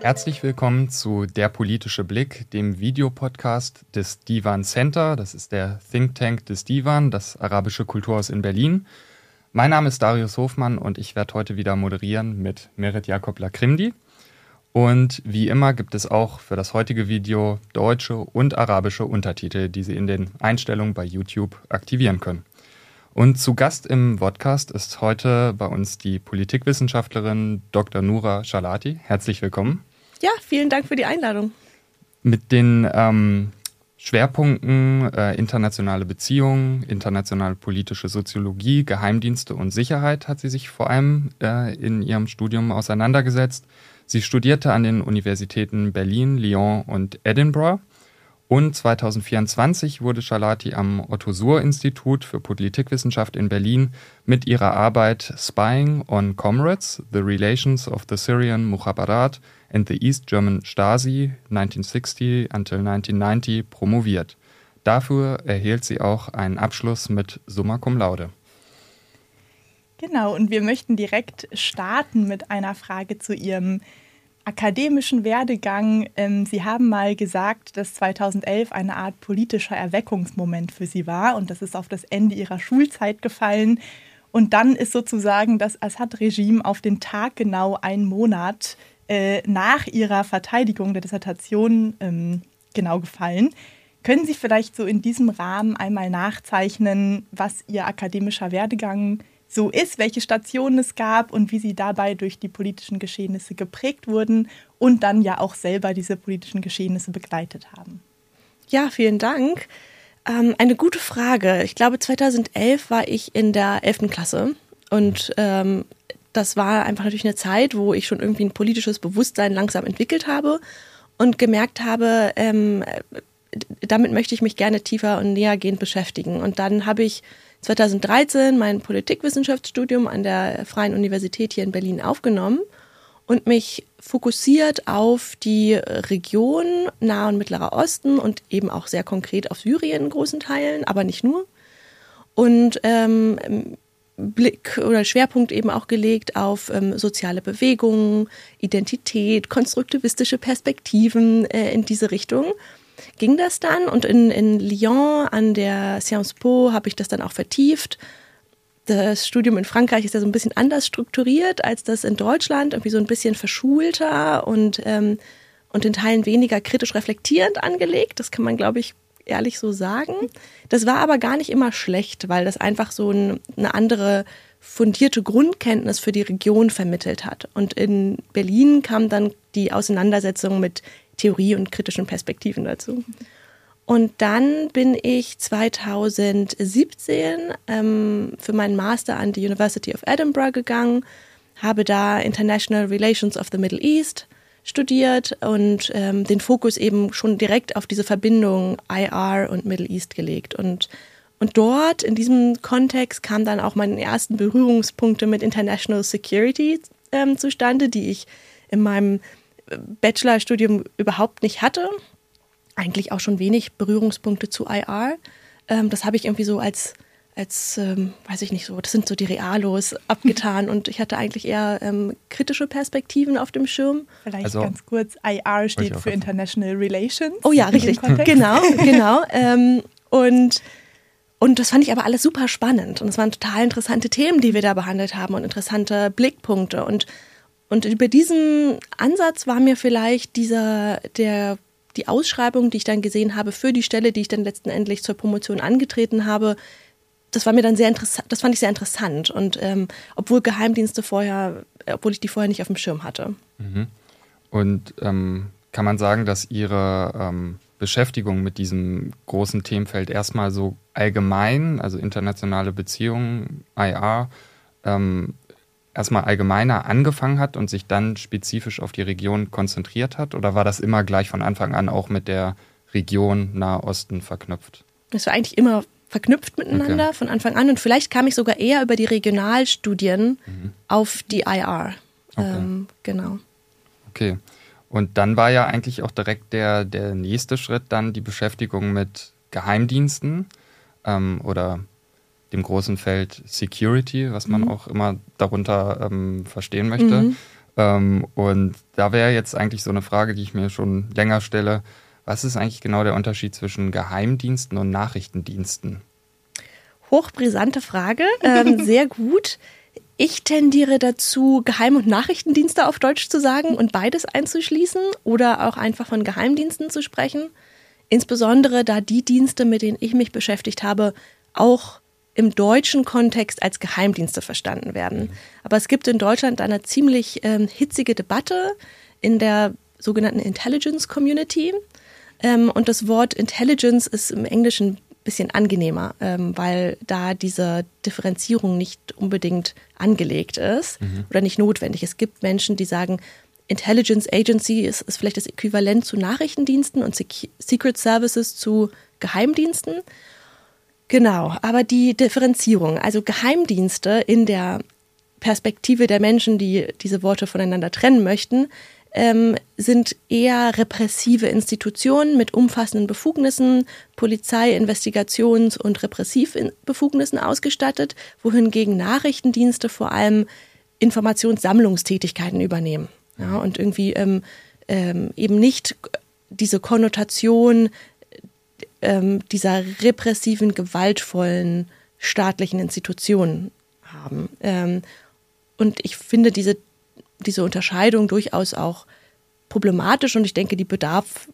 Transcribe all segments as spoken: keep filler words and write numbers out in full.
Herzlich willkommen zu Der politische Blick, dem Videopodcast des Divan Center. Das ist der Think Tank des Divan, das arabische Kulturhaus in Berlin. Mein Name ist Darius Hofmann und ich werde heute wieder moderieren mit Merit Jakob Lakrimdi. Und wie immer gibt es auch für das heutige Video deutsche und arabische Untertitel, die Sie in den Einstellungen bei YouTube aktivieren können. Und zu Gast im Podcast ist heute bei uns die Politikwissenschaftlerin Doktor Noura Chalati. Herzlich willkommen. Ja, vielen Dank für die Einladung. Mit den ähm, Schwerpunkten äh, internationale Beziehungen, internationale politische Soziologie, Geheimdienste und Sicherheit hat sie sich vor allem äh, in ihrem Studium auseinandergesetzt. Sie studierte an den Universitäten Berlin, Lyon und Edinburgh. Und zweitausendvierundzwanzig wurde Chalati am Otto-Suhr-Institut für Politikwissenschaft in Berlin mit ihrer Arbeit Spying on Comrades, The Relations of the Syrian Mukhabarat and the East German Stasi nineteen sixty until nineteen ninety promoviert. Dafür erhielt sie auch einen Abschluss mit Summa Cum Laude. Genau, und wir möchten direkt starten mit einer Frage zu Ihrem akademischen Werdegang. Sie haben mal gesagt, dass zweitausendelf eine Art politischer Erweckungsmoment für Sie war und das ist auf das Ende Ihrer Schulzeit gefallen. Und dann ist sozusagen das Assad-Regime auf den Tag genau einen Monat äh, nach Ihrer Verteidigung der Dissertation ähm, genau gefallen. Können Sie vielleicht so in diesem Rahmen einmal nachzeichnen, was Ihr akademischer Werdegang so ist, welche Stationen es gab und wie Sie dabei durch die politischen Geschehnisse geprägt wurden und dann ja auch selber diese politischen Geschehnisse begleitet haben? Ja, vielen Dank. Ähm, eine gute Frage. Ich glaube, zweitausendelf war ich in der elften Klasse und ähm, das war einfach natürlich eine Zeit, wo ich schon irgendwie ein politisches Bewusstsein langsam entwickelt habe und gemerkt habe, ähm, damit möchte ich mich gerne tiefer und nähergehend beschäftigen. Und dann habe ich zweitausenddreizehn mein Politikwissenschaftsstudium an der Freien Universität hier in Berlin aufgenommen und mich fokussiert auf die Region Nahe und Mittlerer Osten und eben auch sehr konkret auf Syrien in großen Teilen, aber nicht nur. Und ähm, Blick oder Schwerpunkt eben auch gelegt auf ähm, soziale Bewegungen, Identität, konstruktivistische Perspektiven äh, in diese Richtung. Ging das dann und in, in Lyon an der Sciences Po habe ich das dann auch vertieft. Das Studium in Frankreich ist ja so ein bisschen anders strukturiert als das in Deutschland, irgendwie so ein bisschen verschulter und, ähm, und in Teilen weniger kritisch reflektierend angelegt. Das kann man, glaube ich, ehrlich so sagen. Das war aber gar nicht immer schlecht, weil das einfach so ein, eine andere fundierte Grundkenntnis für die Region vermittelt hat. Und in Berlin kam dann die Auseinandersetzung mit Theorie und kritischen Perspektiven dazu. Und dann bin ich zweitausendsiebzehn ähm, für meinen Master an die University of Edinburgh gegangen, habe da International Relations of the Middle East studiert und ähm, den Fokus eben schon direkt auf diese Verbindung I R und Middle East gelegt. Und, und dort, in diesem Kontext, kamen dann auch meine ersten Berührungspunkte mit International Security ähm, zustande, die ich in meinem Bachelorstudium überhaupt nicht hatte. Eigentlich auch schon wenig Berührungspunkte zu I R. Ähm, das habe ich irgendwie so als, als ähm, weiß ich nicht so, das sind so die Realos abgetan und ich hatte eigentlich eher ähm, kritische Perspektiven auf dem Schirm. Vielleicht also, ganz kurz, I R steht für International Relations. Oh ja, richtig, genau, genau. Ähm, und Und das fand ich aber alles super spannend und es waren total interessante Themen, die wir da behandelt haben und interessante Blickpunkte und Und über diesen Ansatz war mir vielleicht dieser, der, die Ausschreibung, die ich dann gesehen habe für die Stelle, die ich dann letztendlich zur Promotion angetreten habe, das war mir dann sehr interessant, das fand ich sehr interessant. Und ähm, obwohl Geheimdienste vorher, obwohl ich die vorher nicht auf dem Schirm hatte. Mhm. Und ähm, kann man sagen, dass Ihre ähm, Beschäftigung mit diesem großen Themenfeld erstmal so allgemein, also internationale Beziehungen, I R, ähm, erstmal allgemeiner angefangen hat und sich dann spezifisch auf die Region konzentriert hat? Oder war das immer gleich von Anfang an auch mit der Region Nahe Osten verknüpft? Das war eigentlich immer verknüpft miteinander okay. von Anfang an. Und vielleicht kam ich sogar eher über die Regionalstudien mhm. auf die I R. Okay. Ähm, genau. Okay. Und dann war ja eigentlich auch direkt der, der nächste Schritt dann die Beschäftigung mit Geheimdiensten ähm, oder dem großen Feld Security, was man mhm. auch immer darunter ähm, verstehen möchte. Mhm. Ähm, und da wäre jetzt eigentlich so eine Frage, die ich mir schon länger stelle. Was ist eigentlich genau der Unterschied zwischen Geheimdiensten und Nachrichtendiensten? Hochbrisante Frage, ähm, sehr gut. Ich tendiere dazu, Geheim- und Nachrichtendienste auf Deutsch zu sagen und beides einzuschließen oder auch einfach von Geheimdiensten zu sprechen. Insbesondere, da die Dienste, mit denen ich mich beschäftigt habe, auch im deutschen Kontext als Geheimdienste verstanden werden. Aber es gibt in Deutschland eine ziemlich ähm, hitzige Debatte in der sogenannten Intelligence Community. Ähm, und das Wort Intelligence ist im Englischen ein bisschen angenehmer, ähm, weil da diese Differenzierung nicht unbedingt angelegt ist mhm. oder nicht notwendig. Es gibt Menschen, die sagen, Intelligence Agency ist, ist vielleicht das Äquivalent zu Nachrichtendiensten und Secret Services zu Geheimdiensten. Genau, aber die Differenzierung, also Geheimdienste in der Perspektive der Menschen, die diese Worte voneinander trennen möchten, ähm, sind eher repressive Institutionen mit umfassenden Befugnissen, Polizei-, Investigations- und Repressivbefugnissen ausgestattet, wohingegen Nachrichtendienste vor allem Informationssammlungstätigkeiten übernehmen. Ja, und irgendwie ähm, ähm, eben nicht diese Konnotation ähm, dieser repressiven, gewaltvollen staatlichen Institutionen haben. Ähm, und ich finde diese diese Unterscheidung durchaus auch problematisch und ich denke, die bedarf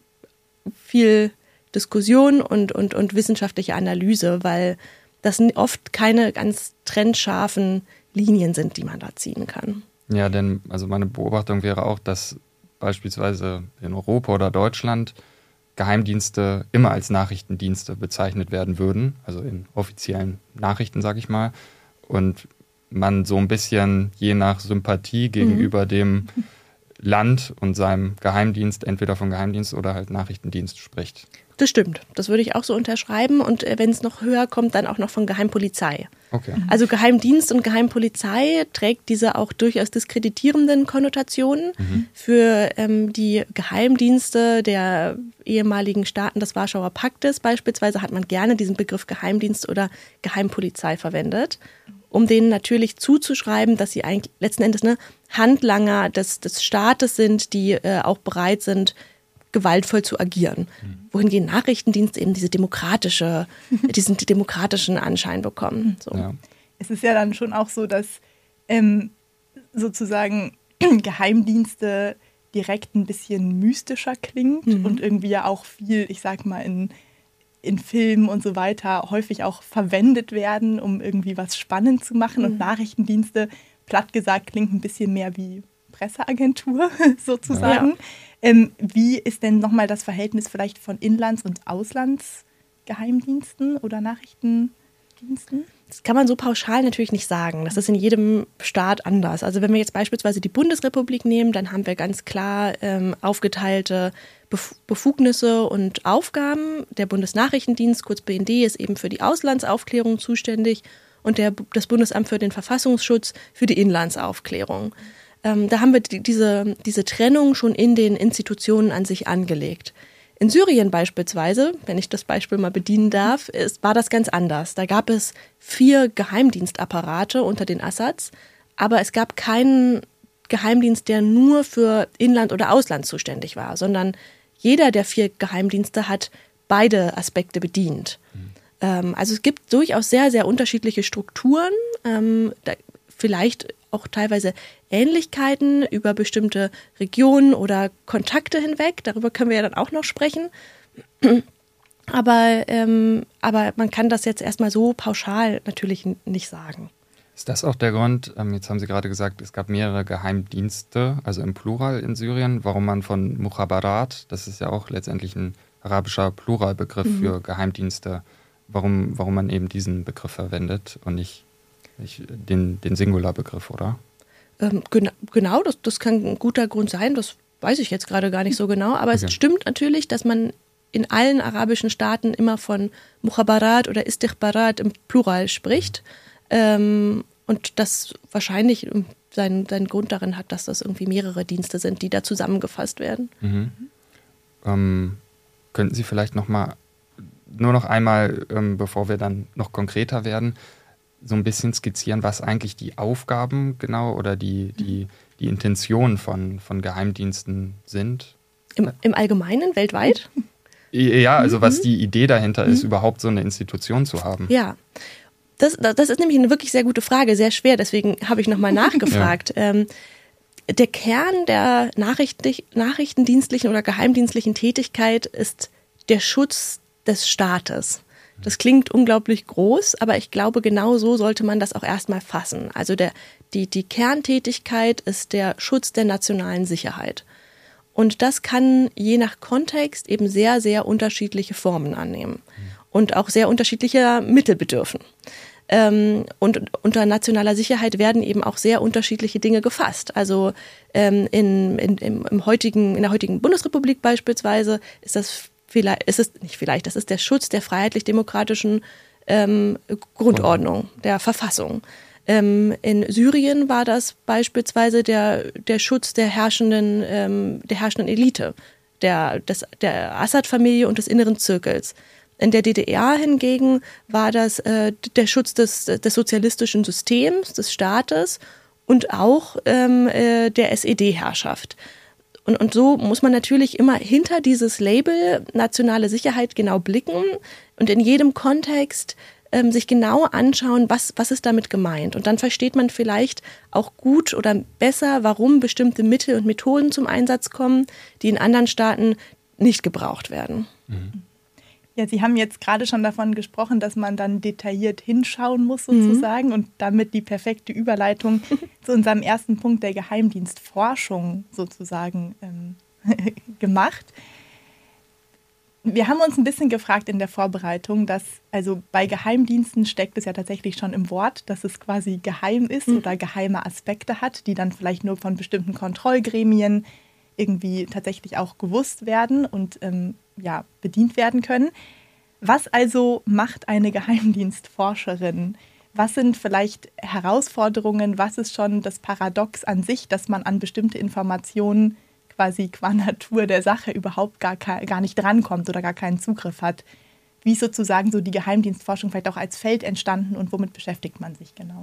viel Diskussion und, und, und wissenschaftliche Analyse, weil das oft keine ganz trennscharfen Linien sind, die man da ziehen kann. Ja, denn also meine Beobachtung wäre auch, dass beispielsweise in Europa oder Deutschland Geheimdienste immer als Nachrichtendienste bezeichnet werden würden, also in offiziellen Nachrichten, sage ich mal, und man so ein bisschen je nach Sympathie gegenüber mhm. dem Land und seinem Geheimdienst entweder von Geheimdienst oder halt Nachrichtendienst spricht. Das stimmt, das würde ich auch so unterschreiben und wenn es noch höher kommt, dann auch noch von Geheimpolizei. Okay. Also Geheimdienst und Geheimpolizei trägt diese auch durchaus diskreditierenden Konnotationen. Mhm. Für ähm, die Geheimdienste der ehemaligen Staaten des Warschauer Paktes beispielsweise hat man gerne diesen Begriff Geheimdienst oder Geheimpolizei verwendet, um denen natürlich zuzuschreiben, dass sie eigentlich letzten Endes ne, Handlanger des, des Staates sind, die äh, auch bereit sind, gewaltvoll zu agieren. Mhm. Wohingegen Nachrichtendienste eben diese demokratische, diesen demokratischen Anschein bekommen. So. Ja. Es ist ja dann schon auch so, dass ähm, sozusagen Geheimdienste direkt ein bisschen mystischer klingt mhm. und irgendwie ja auch viel, ich sag mal, in, in Filmen und so weiter häufig auch verwendet werden, um irgendwie was spannend zu machen. Mhm. Und Nachrichtendienste, platt gesagt, klingt ein bisschen mehr wie Presseagentur sozusagen. Ja. Ähm, wie ist denn nochmal das Verhältnis vielleicht von Inlands- und Auslandsgeheimdiensten oder Nachrichtendiensten? Das kann man so pauschal natürlich nicht sagen. Das ist in jedem Staat anders. Also wenn wir jetzt beispielsweise die Bundesrepublik nehmen, dann haben wir ganz klar ähm, aufgeteilte Bef- Befugnisse und Aufgaben. Der Bundesnachrichtendienst, kurz B N D, ist eben für die Auslandsaufklärung zuständig und der, das Bundesamt für den Verfassungsschutz für die Inlandsaufklärung. Ähm, da haben wir die, diese, diese Trennung schon in den Institutionen an sich angelegt. In Syrien beispielsweise, wenn ich das Beispiel mal bedienen darf, ist, war das ganz anders. Da gab es vier Geheimdienstapparate unter den Assads, aber es gab keinen Geheimdienst, der nur für Inland oder Ausland zuständig war, sondern jeder der vier Geheimdienste hat beide Aspekte bedient. Mhm. Ähm, also es gibt durchaus sehr, sehr unterschiedliche Strukturen, ähm, da, vielleicht auch teilweise Ähnlichkeiten über bestimmte Regionen oder Kontakte hinweg. Darüber können wir ja dann auch noch sprechen. Aber, ähm, aber man kann das jetzt erstmal so pauschal natürlich nicht sagen. Ist das auch der Grund, ähm, jetzt haben Sie gerade gesagt, es gab mehrere Geheimdienste, also im Plural in Syrien, warum man von Mukhabarat, das ist ja auch letztendlich ein arabischer Pluralbegriff mhm. für Geheimdienste, warum, warum man eben diesen Begriff verwendet und nicht Den, den Singular-Begriff, oder? Ähm, gen- genau, das, das kann ein guter Grund sein, das weiß ich jetzt gerade gar nicht so genau, aber okay. Es stimmt natürlich, dass man in allen arabischen Staaten immer von Mukhabarat oder Istikhbarat im Plural spricht ähm, und das wahrscheinlich seinen, seinen Grund darin hat, dass das irgendwie mehrere Dienste sind, die da zusammengefasst werden. Mhm. Ähm, könnten Sie vielleicht noch mal, nur noch einmal, ähm, bevor wir dann noch konkreter werden, so ein bisschen skizzieren, was eigentlich die Aufgaben genau oder die, die, die Intentionen von, von Geheimdiensten sind? Im, im Allgemeinen, weltweit? Ja, also was die Idee dahinter ist, überhaupt so eine Institution zu haben. Ja, das, das ist nämlich eine wirklich sehr gute Frage, sehr schwer, deswegen habe ich nochmal nachgefragt. Ja. Ähm, der Kern der Nachricht, nachrichtendienstlichen oder geheimdienstlichen Tätigkeit ist der Schutz des Staates. Das klingt unglaublich groß, aber ich glaube, genau so sollte man das auch erstmal fassen. Also der, die, die Kerntätigkeit ist der Schutz der nationalen Sicherheit. Und das kann je nach Kontext eben sehr, sehr unterschiedliche Formen annehmen und auch sehr unterschiedlicher Mittel bedürfen. Ähm, und unter nationaler Sicherheit werden eben auch sehr unterschiedliche Dinge gefasst. Also ähm, in, in, im, im heutigen, in der heutigen Bundesrepublik beispielsweise ist das vielleicht, ist es nicht vielleicht, das ist der Schutz der freiheitlich-demokratischen ähm, Grundordnung, der Verfassung. Ähm, in Syrien war das beispielsweise der, der Schutz der herrschenden, ähm, der herrschenden Elite, der, des, der Assad-Familie und des inneren Zirkels. In der D D R hingegen war das äh, der Schutz des, des sozialistischen Systems, des Staates und auch ähm, äh, der S E D-Herrschaft. Und, und so muss man natürlich immer hinter dieses Label nationale Sicherheit genau blicken und in jedem Kontext ähm, sich genau anschauen, was, was ist damit gemeint. Und dann versteht man vielleicht auch gut oder besser, warum bestimmte Mittel und Methoden zum Einsatz kommen, die in anderen Staaten nicht gebraucht werden. Mhm. Ja, Sie haben jetzt gerade schon davon gesprochen, dass man dann detailliert hinschauen muss sozusagen mhm. und damit die perfekte Überleitung zu unserem ersten Punkt der Geheimdienstforschung sozusagen ähm, gemacht. Wir haben uns ein bisschen gefragt in der Vorbereitung, dass also bei Geheimdiensten steckt es ja tatsächlich schon im Wort, dass es quasi geheim ist mhm. oder geheime Aspekte hat, die dann vielleicht nur von bestimmten Kontrollgremien irgendwie tatsächlich auch gewusst werden und ähm, ja, bedient werden können. Was also macht eine Geheimdienstforscherin? Was sind vielleicht Herausforderungen? Was ist schon das Paradox an sich, dass man an bestimmte Informationen quasi qua Natur der Sache überhaupt gar, gar nicht drankommt oder gar keinen Zugriff hat? Wie ist sozusagen so die Geheimdienstforschung vielleicht auch als Feld entstanden und womit beschäftigt man sich genau?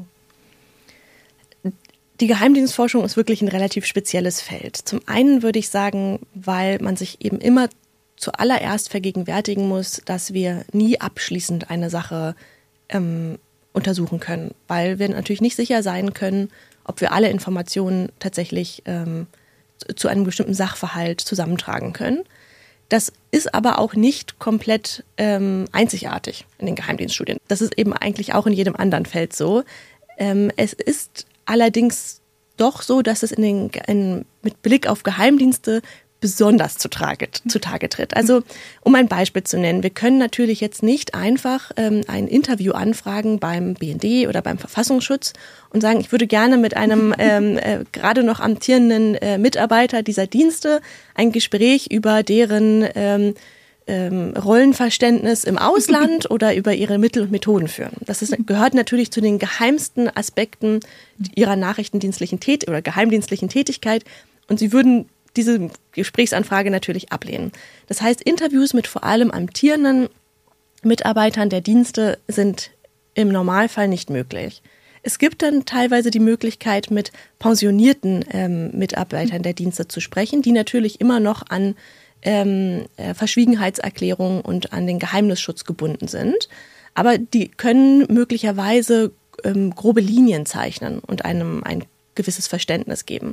Die Geheimdienstforschung ist wirklich ein relativ spezielles Feld. Zum einen würde ich sagen, weil man sich eben immer zuallererst vergegenwärtigen muss, dass wir nie abschließend eine Sache ähm, untersuchen können, weil wir natürlich nicht sicher sein können, ob wir alle Informationen tatsächlich ähm, zu einem bestimmten Sachverhalt zusammentragen können. Das ist aber auch nicht komplett ähm, einzigartig in den Geheimdienststudien. Das ist eben eigentlich auch in jedem anderen Feld so. Ähm, es ist allerdings doch so, dass es in den, in, mit Blick auf Geheimdienste besonders zutage, zutage tritt. Also um ein Beispiel zu nennen, wir können natürlich jetzt nicht einfach ähm, ein Interview anfragen beim B N D oder beim Verfassungsschutz und sagen, ich würde gerne mit einem ähm, äh, gerade noch amtierenden äh, Mitarbeiter dieser Dienste ein Gespräch über deren ähm, ähm, Rollenverständnis im Ausland oder über ihre Mittel und Methoden führen. Das ist, gehört natürlich zu den geheimsten Aspekten ihrer nachrichtendienstlichen Tät- oder geheimdienstlichen Tätigkeit und sie würden diese Gesprächsanfrage natürlich ablehnen. Das heißt, Interviews mit vor allem amtierenden Mitarbeitern der Dienste sind im Normalfall nicht möglich. Es gibt dann teilweise die Möglichkeit, mit pensionierten ähm, Mitarbeitern der Dienste zu sprechen, die natürlich immer noch an ähm, Verschwiegenheitserklärungen und an den Geheimnisschutz gebunden sind. Aber die können möglicherweise ähm, grobe Linien zeichnen und einem ein gewisses Verständnis geben.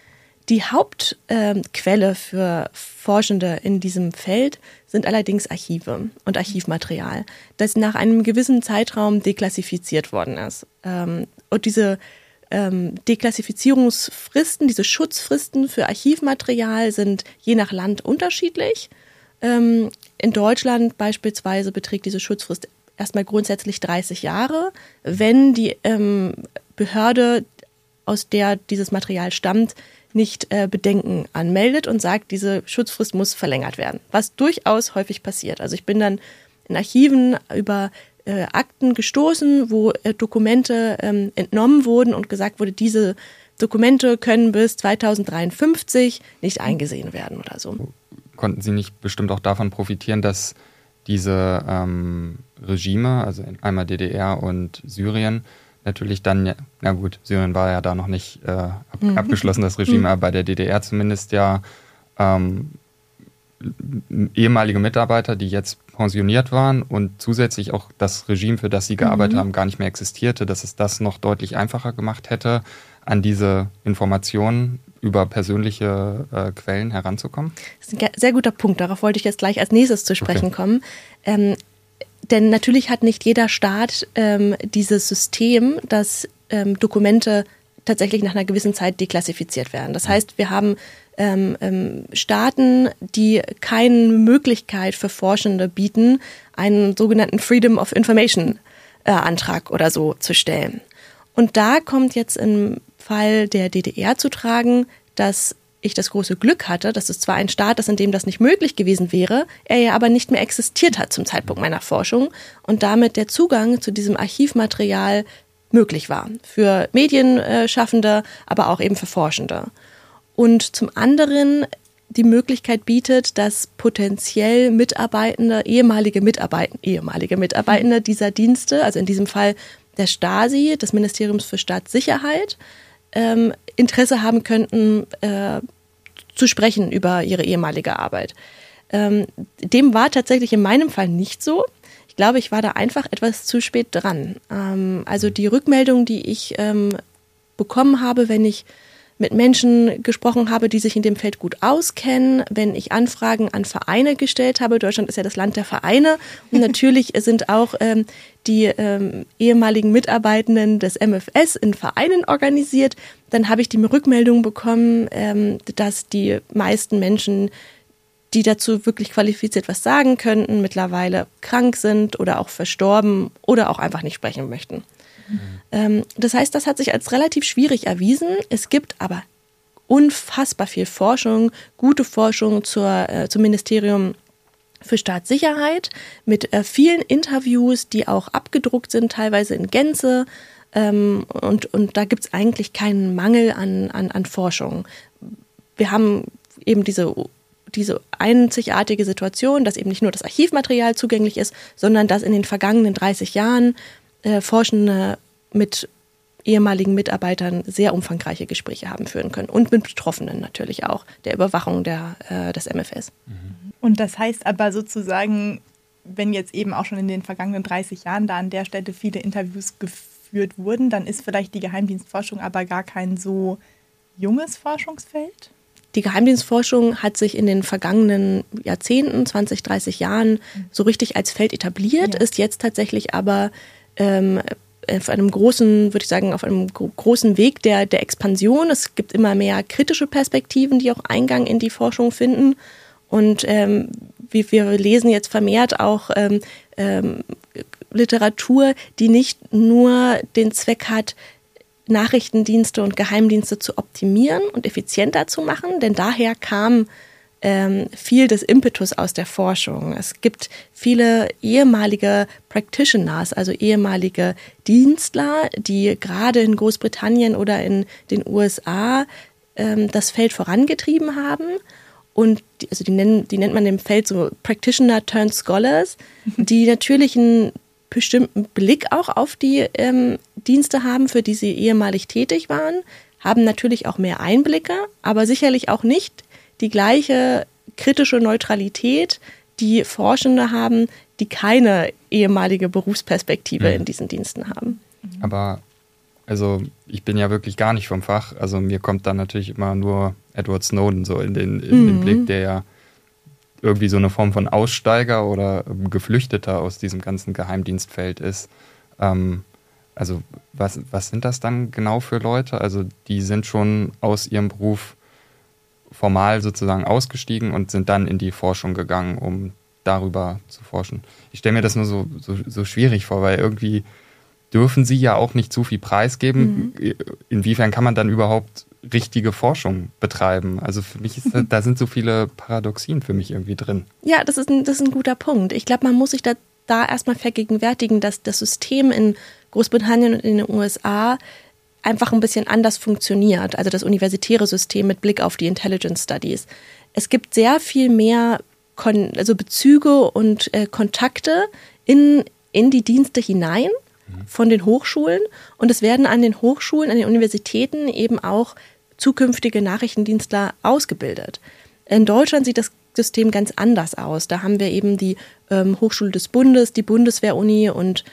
Die Hauptquelle äh, für Forschende in diesem Feld sind allerdings Archive und Archivmaterial, das nach einem gewissen Zeitraum deklassifiziert worden ist. Ähm, und diese ähm, Deklassifizierungsfristen, diese Schutzfristen für Archivmaterial sind je nach Land unterschiedlich. Ähm, in Deutschland beispielsweise beträgt diese Schutzfrist erstmal grundsätzlich dreißig Jahre, wenn die ähm, Behörde, aus der dieses Material stammt, nicht äh, Bedenken anmeldet und sagt, diese Schutzfrist muss verlängert werden, was durchaus häufig passiert. Also ich bin dann in Archiven über äh, Akten gestoßen, wo äh, Dokumente ähm, entnommen wurden und gesagt wurde, diese Dokumente können bis zweitausenddreiundfünfzig nicht eingesehen werden oder so. Konnten Sie nicht bestimmt auch davon profitieren, dass diese ähm, Regime, also einmal D D R und Syrien, natürlich dann, na gut, Syrien war ja da noch nicht äh, ab, mhm. abgeschlossen, das Regime, mhm. aber bei der D D R zumindest ja ähm, ehemalige Mitarbeiter, die jetzt pensioniert waren und zusätzlich auch das Regime, für das sie gearbeitet mhm. haben, gar nicht mehr existierte, dass es das noch deutlich einfacher gemacht hätte, an diese Informationen über persönliche äh, Quellen heranzukommen? Das ist ein sehr guter Punkt. Darauf wollte ich jetzt gleich als nächstes zu sprechen okay. kommen. Ähm, denn natürlich hat nicht jeder Staat ähm, dieses System, dass ähm, Dokumente tatsächlich nach einer gewissen Zeit deklassifiziert werden. Das heißt, wir haben ähm, ähm, Staaten, die keine Möglichkeit für Forschende bieten, einen sogenannten Freedom of Information äh, Antrag oder so zu stellen. Und da kommt jetzt im Fall der D D R zu tragen, dass ich das große Glück hatte, dass es zwar ein Staat ist, in dem das nicht möglich gewesen wäre, er ja aber nicht mehr existiert hat zum Zeitpunkt meiner Forschung und damit der Zugang zu diesem Archivmaterial möglich war. Für Medienschaffende, aber auch eben für Forschende. Und zum anderen die Möglichkeit bietet, dass potenziell Mitarbeitende, ehemalige Mitarbeitende, ehemalige Mitarbeitende dieser Dienste, also in diesem Fall der Stasi, des Ministeriums für Staatssicherheit, ähm, Interesse haben könnten, äh, zu sprechen über ihre ehemalige Arbeit. Ähm, dem war tatsächlich in meinem Fall nicht so. Ich glaube, ich war da einfach etwas zu spät dran. Ähm, also die Rückmeldung, die ich ähm, bekommen habe, wenn ich mit Menschen gesprochen habe, die sich in dem Feld gut auskennen, wenn ich Anfragen an Vereine gestellt habe. Deutschland ist ja das Land der Vereine und natürlich sind auch ähm, die ähm, ehemaligen Mitarbeitenden des M F S in Vereinen organisiert. Dann habe ich die Rückmeldung bekommen, ähm, dass die meisten Menschen, die dazu wirklich qualifiziert was sagen könnten, mittlerweile krank sind oder auch verstorben oder auch einfach nicht sprechen möchten. Mhm. Das heißt, das hat sich als relativ schwierig erwiesen. Es gibt aber unfassbar viel Forschung, gute Forschung zur, äh, zum Ministerium für Staatssicherheit mit äh, vielen Interviews, die auch abgedruckt sind, teilweise in Gänze. Ähm, und, und da gibt es eigentlich keinen Mangel an, an, an Forschung. Wir haben eben diese diese einzigartige Situation, dass eben nicht nur das Archivmaterial zugänglich ist, sondern dass in den vergangenen dreißig Jahren äh, Forschende mit ehemaligen Mitarbeitern sehr umfangreiche Gespräche haben führen können und mit Betroffenen natürlich auch, der Überwachung der, äh, des M F S. Und das heißt aber sozusagen, wenn jetzt eben auch schon in den vergangenen dreißig Jahren da an der Stelle viele Interviews geführt wurden, dann ist vielleicht die Geheimdienstforschung aber gar kein so junges Forschungsfeld? Die Geheimdienstforschung hat sich in den vergangenen Jahrzehnten, zwanzig, dreißig Jahren so richtig als Feld etabliert, ja. Ist jetzt tatsächlich aber ähm, auf einem großen, würde ich sagen, auf einem großen Weg der, der Expansion. Es gibt immer mehr kritische Perspektiven, die auch Eingang in die Forschung finden. Und ähm, wir, wir lesen jetzt vermehrt auch ähm, ähm, Literatur, die nicht nur den Zweck hat, Nachrichtendienste und Geheimdienste zu optimieren und effizienter zu machen, denn daher kam ähm, viel des Impetus aus der Forschung. Es gibt viele ehemalige Practitioners, also ehemalige Dienstler, die gerade in Großbritannien oder in den U S A ähm, das Feld vorangetrieben haben. Und die, also die, nennen, die nennt man im Feld so Practitioner turned Scholars, die natürlich einen bestimmten Blick auch auf die ähm, Dienste haben, für die sie ehemalig tätig waren, haben natürlich auch mehr Einblicke, aber sicherlich auch nicht die gleiche kritische Neutralität, die Forschende haben, die keine ehemalige Berufsperspektive mhm. in diesen Diensten haben. Aber also ich bin ja wirklich gar nicht vom Fach, also mir kommt dann natürlich immer nur Edward Snowden so in den, in mhm. den Blick, der ja irgendwie so eine Form von Aussteiger oder Geflüchteter aus diesem ganzen Geheimdienstfeld ist. Ähm, also was, was sind das dann genau für Leute? Also die sind schon aus ihrem Beruf formal sozusagen ausgestiegen und sind dann in die Forschung gegangen, um darüber zu forschen. Ich stelle mir das nur so, so, so schwierig vor, weil irgendwie dürfen sie ja auch nicht zu viel preisgeben. Mhm. Inwiefern kann man dann überhaupt richtige Forschung betreiben? Also für mich ist da, da sind so viele Paradoxien für mich irgendwie drin. Ja, das ist ein, das ist ein guter Punkt. Ich glaube, man muss sich da, da erstmal vergegenwärtigen, dass das System in Großbritannien und in den U S A einfach ein bisschen anders funktioniert. Also das universitäre System mit Blick auf die Intelligence Studies. Es gibt sehr viel mehr Kon- also Bezüge und äh, Kontakte in, in die Dienste hinein von den Hochschulen. Und es werden an den Hochschulen, an den Universitäten eben auch zukünftige Nachrichtendienstler ausgebildet. In Deutschland sieht das System ganz anders aus. Da haben wir eben die ähm, Hochschule des Bundes, die Bundeswehr-Uni und,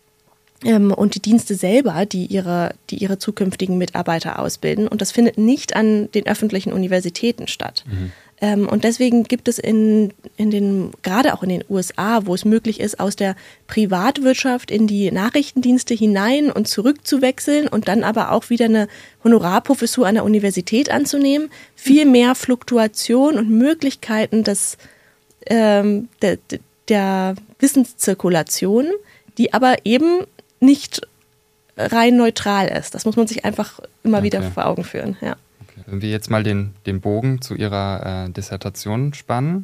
ähm, und die Dienste selber, die ihre, die ihre zukünftigen Mitarbeiter ausbilden. Und das findet nicht an den öffentlichen Universitäten statt. Mhm. Ähm, und deswegen gibt es in, in den, gerade auch in den U S A, wo es möglich ist, aus der Privatwirtschaft in die Nachrichtendienste hinein und zurückzuwechseln und dann aber auch wieder eine Honorarprofessur an der Universität anzunehmen, viel mehr Fluktuation und Möglichkeiten des, ähm, der, der Wissenszirkulation, die aber eben nicht rein neutral ist. Das muss man sich einfach immer okay. wieder vor Augen führen, ja. Wenn wir jetzt mal den, den Bogen zu Ihrer äh, Dissertation spannen,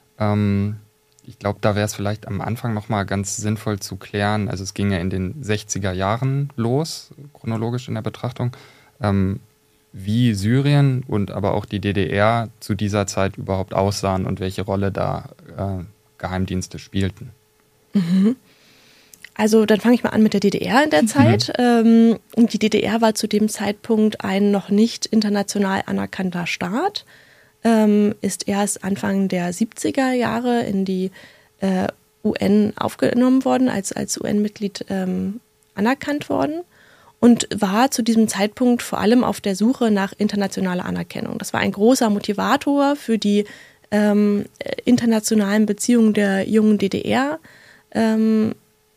ähm, ich glaube, da wäre es vielleicht am Anfang nochmal ganz sinnvoll zu klären, also es ging ja in den sechziger Jahren los, chronologisch in der Betrachtung, ähm, wie Syrien und aber auch die D D R zu dieser Zeit überhaupt aussahen und welche Rolle da äh, Geheimdienste spielten. Mhm. Also dann fange ich mal an mit der D D R in der Zeit. Mhm. Ähm, die D D R war zu dem Zeitpunkt ein noch nicht international anerkannter Staat, ähm, ist erst Anfang der siebziger Jahre in die äh, U N aufgenommen worden, als, als U N-Mitglied ähm, anerkannt worden und war zu diesem Zeitpunkt vor allem auf der Suche nach internationaler Anerkennung. Das war ein großer Motivator für die ähm, internationalen Beziehungen der jungen D D R, ähm,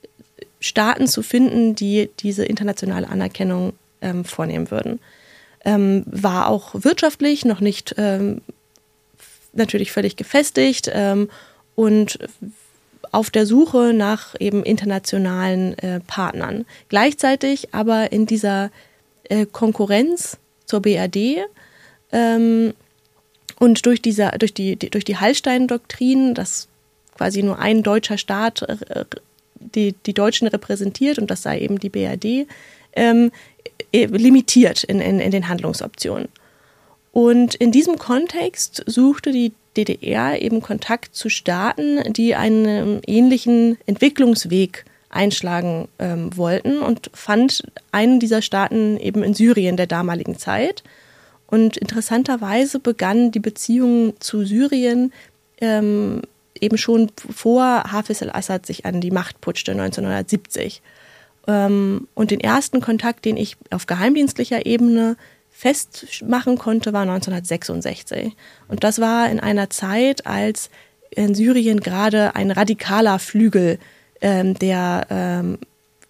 Staaten zu finden, die diese internationale Anerkennung ähm, vornehmen würden. Ähm, war auch wirtschaftlich noch nicht ähm, natürlich völlig gefestigt ähm, und auf der Suche nach eben internationalen äh, Partnern. Gleichzeitig aber in dieser äh, Konkurrenz zur B R D ähm, und durch, dieser, durch die, die, durch die Hallstein-Doktrin, dass quasi nur ein deutscher Staat äh, Die, die Deutschen repräsentiert und das sei eben die B R D, ähm, limitiert in, in, in den Handlungsoptionen. Und in diesem Kontext suchte die D D R eben Kontakt zu Staaten, die einen ähnlichen Entwicklungsweg einschlagen ähm, wollten und fand einen dieser Staaten eben in Syrien der damaligen Zeit. Und interessanterweise begannen die Beziehungen zu Syrien ähm, eben schon vor Hafiz al-Assad sich an die Macht putschte, neunzehnhundertsiebzig. Und den ersten Kontakt, den ich auf geheimdienstlicher Ebene festmachen konnte, war neunzehnhundertsechsundsechzig. Und das war in einer Zeit, als in Syrien gerade ein radikaler Flügel ähm, der ähm,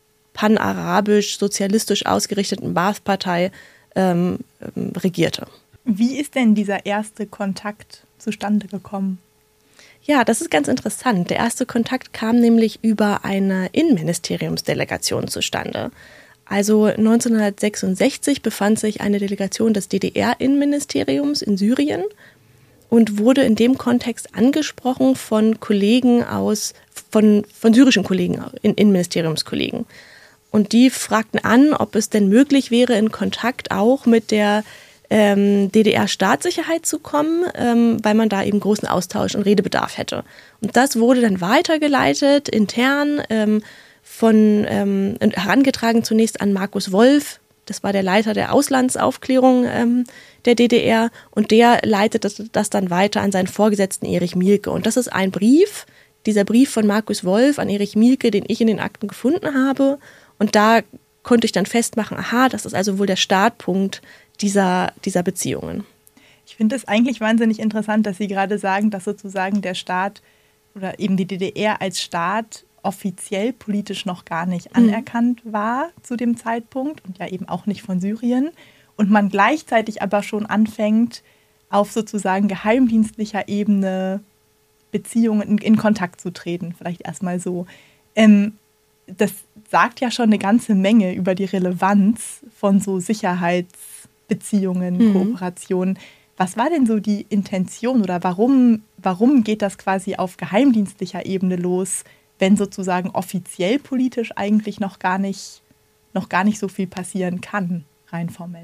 panarabisch-sozialistisch ausgerichteten Baath-Partei ähm, regierte. Wie ist denn dieser erste Kontakt zustande gekommen? Ja, das ist ganz interessant. Der erste Kontakt kam nämlich über eine Innenministeriumsdelegation zustande. Also neunzehnhundertsechsundsechzig befand sich eine Delegation des D D R-Innenministeriums in Syrien und wurde in dem Kontext angesprochen von Kollegen aus, von, von syrischen Kollegen, Innenministeriumskollegen. Und die fragten an, ob es denn möglich wäre, in Kontakt auch mit der Ähm, D D R-Staatssicherheit zu kommen, ähm, weil man da eben großen Austausch und Redebedarf hätte. Und das wurde dann weitergeleitet, intern, ähm, von ähm, herangetragen zunächst an Markus Wolf, das war der Leiter der Auslandsaufklärung ähm, der D D R, und der leitet das, das dann weiter an seinen Vorgesetzten Erich Mielke. Und das ist ein Brief, dieser Brief von Markus Wolf an Erich Mielke, den ich in den Akten gefunden habe. Und da konnte ich dann festmachen, aha, das ist also wohl der Startpunkt Dieser, dieser Beziehungen. Ich finde es eigentlich wahnsinnig interessant, dass Sie gerade sagen, dass sozusagen der Staat oder eben die D D R als Staat offiziell politisch noch gar nicht anerkannt mhm. war zu dem Zeitpunkt und ja eben auch nicht von Syrien und man gleichzeitig aber schon anfängt, auf sozusagen geheimdienstlicher Ebene Beziehungen in, in Kontakt zu treten, vielleicht erstmal so. Ähm, das sagt ja schon eine ganze Menge über die Relevanz von so Sicherheits- Beziehungen, mhm. Kooperationen. Was war denn so die Intention oder warum, warum geht das quasi auf geheimdienstlicher Ebene los, wenn sozusagen offiziell politisch eigentlich noch gar nicht, noch gar nicht so viel passieren kann, rein formell?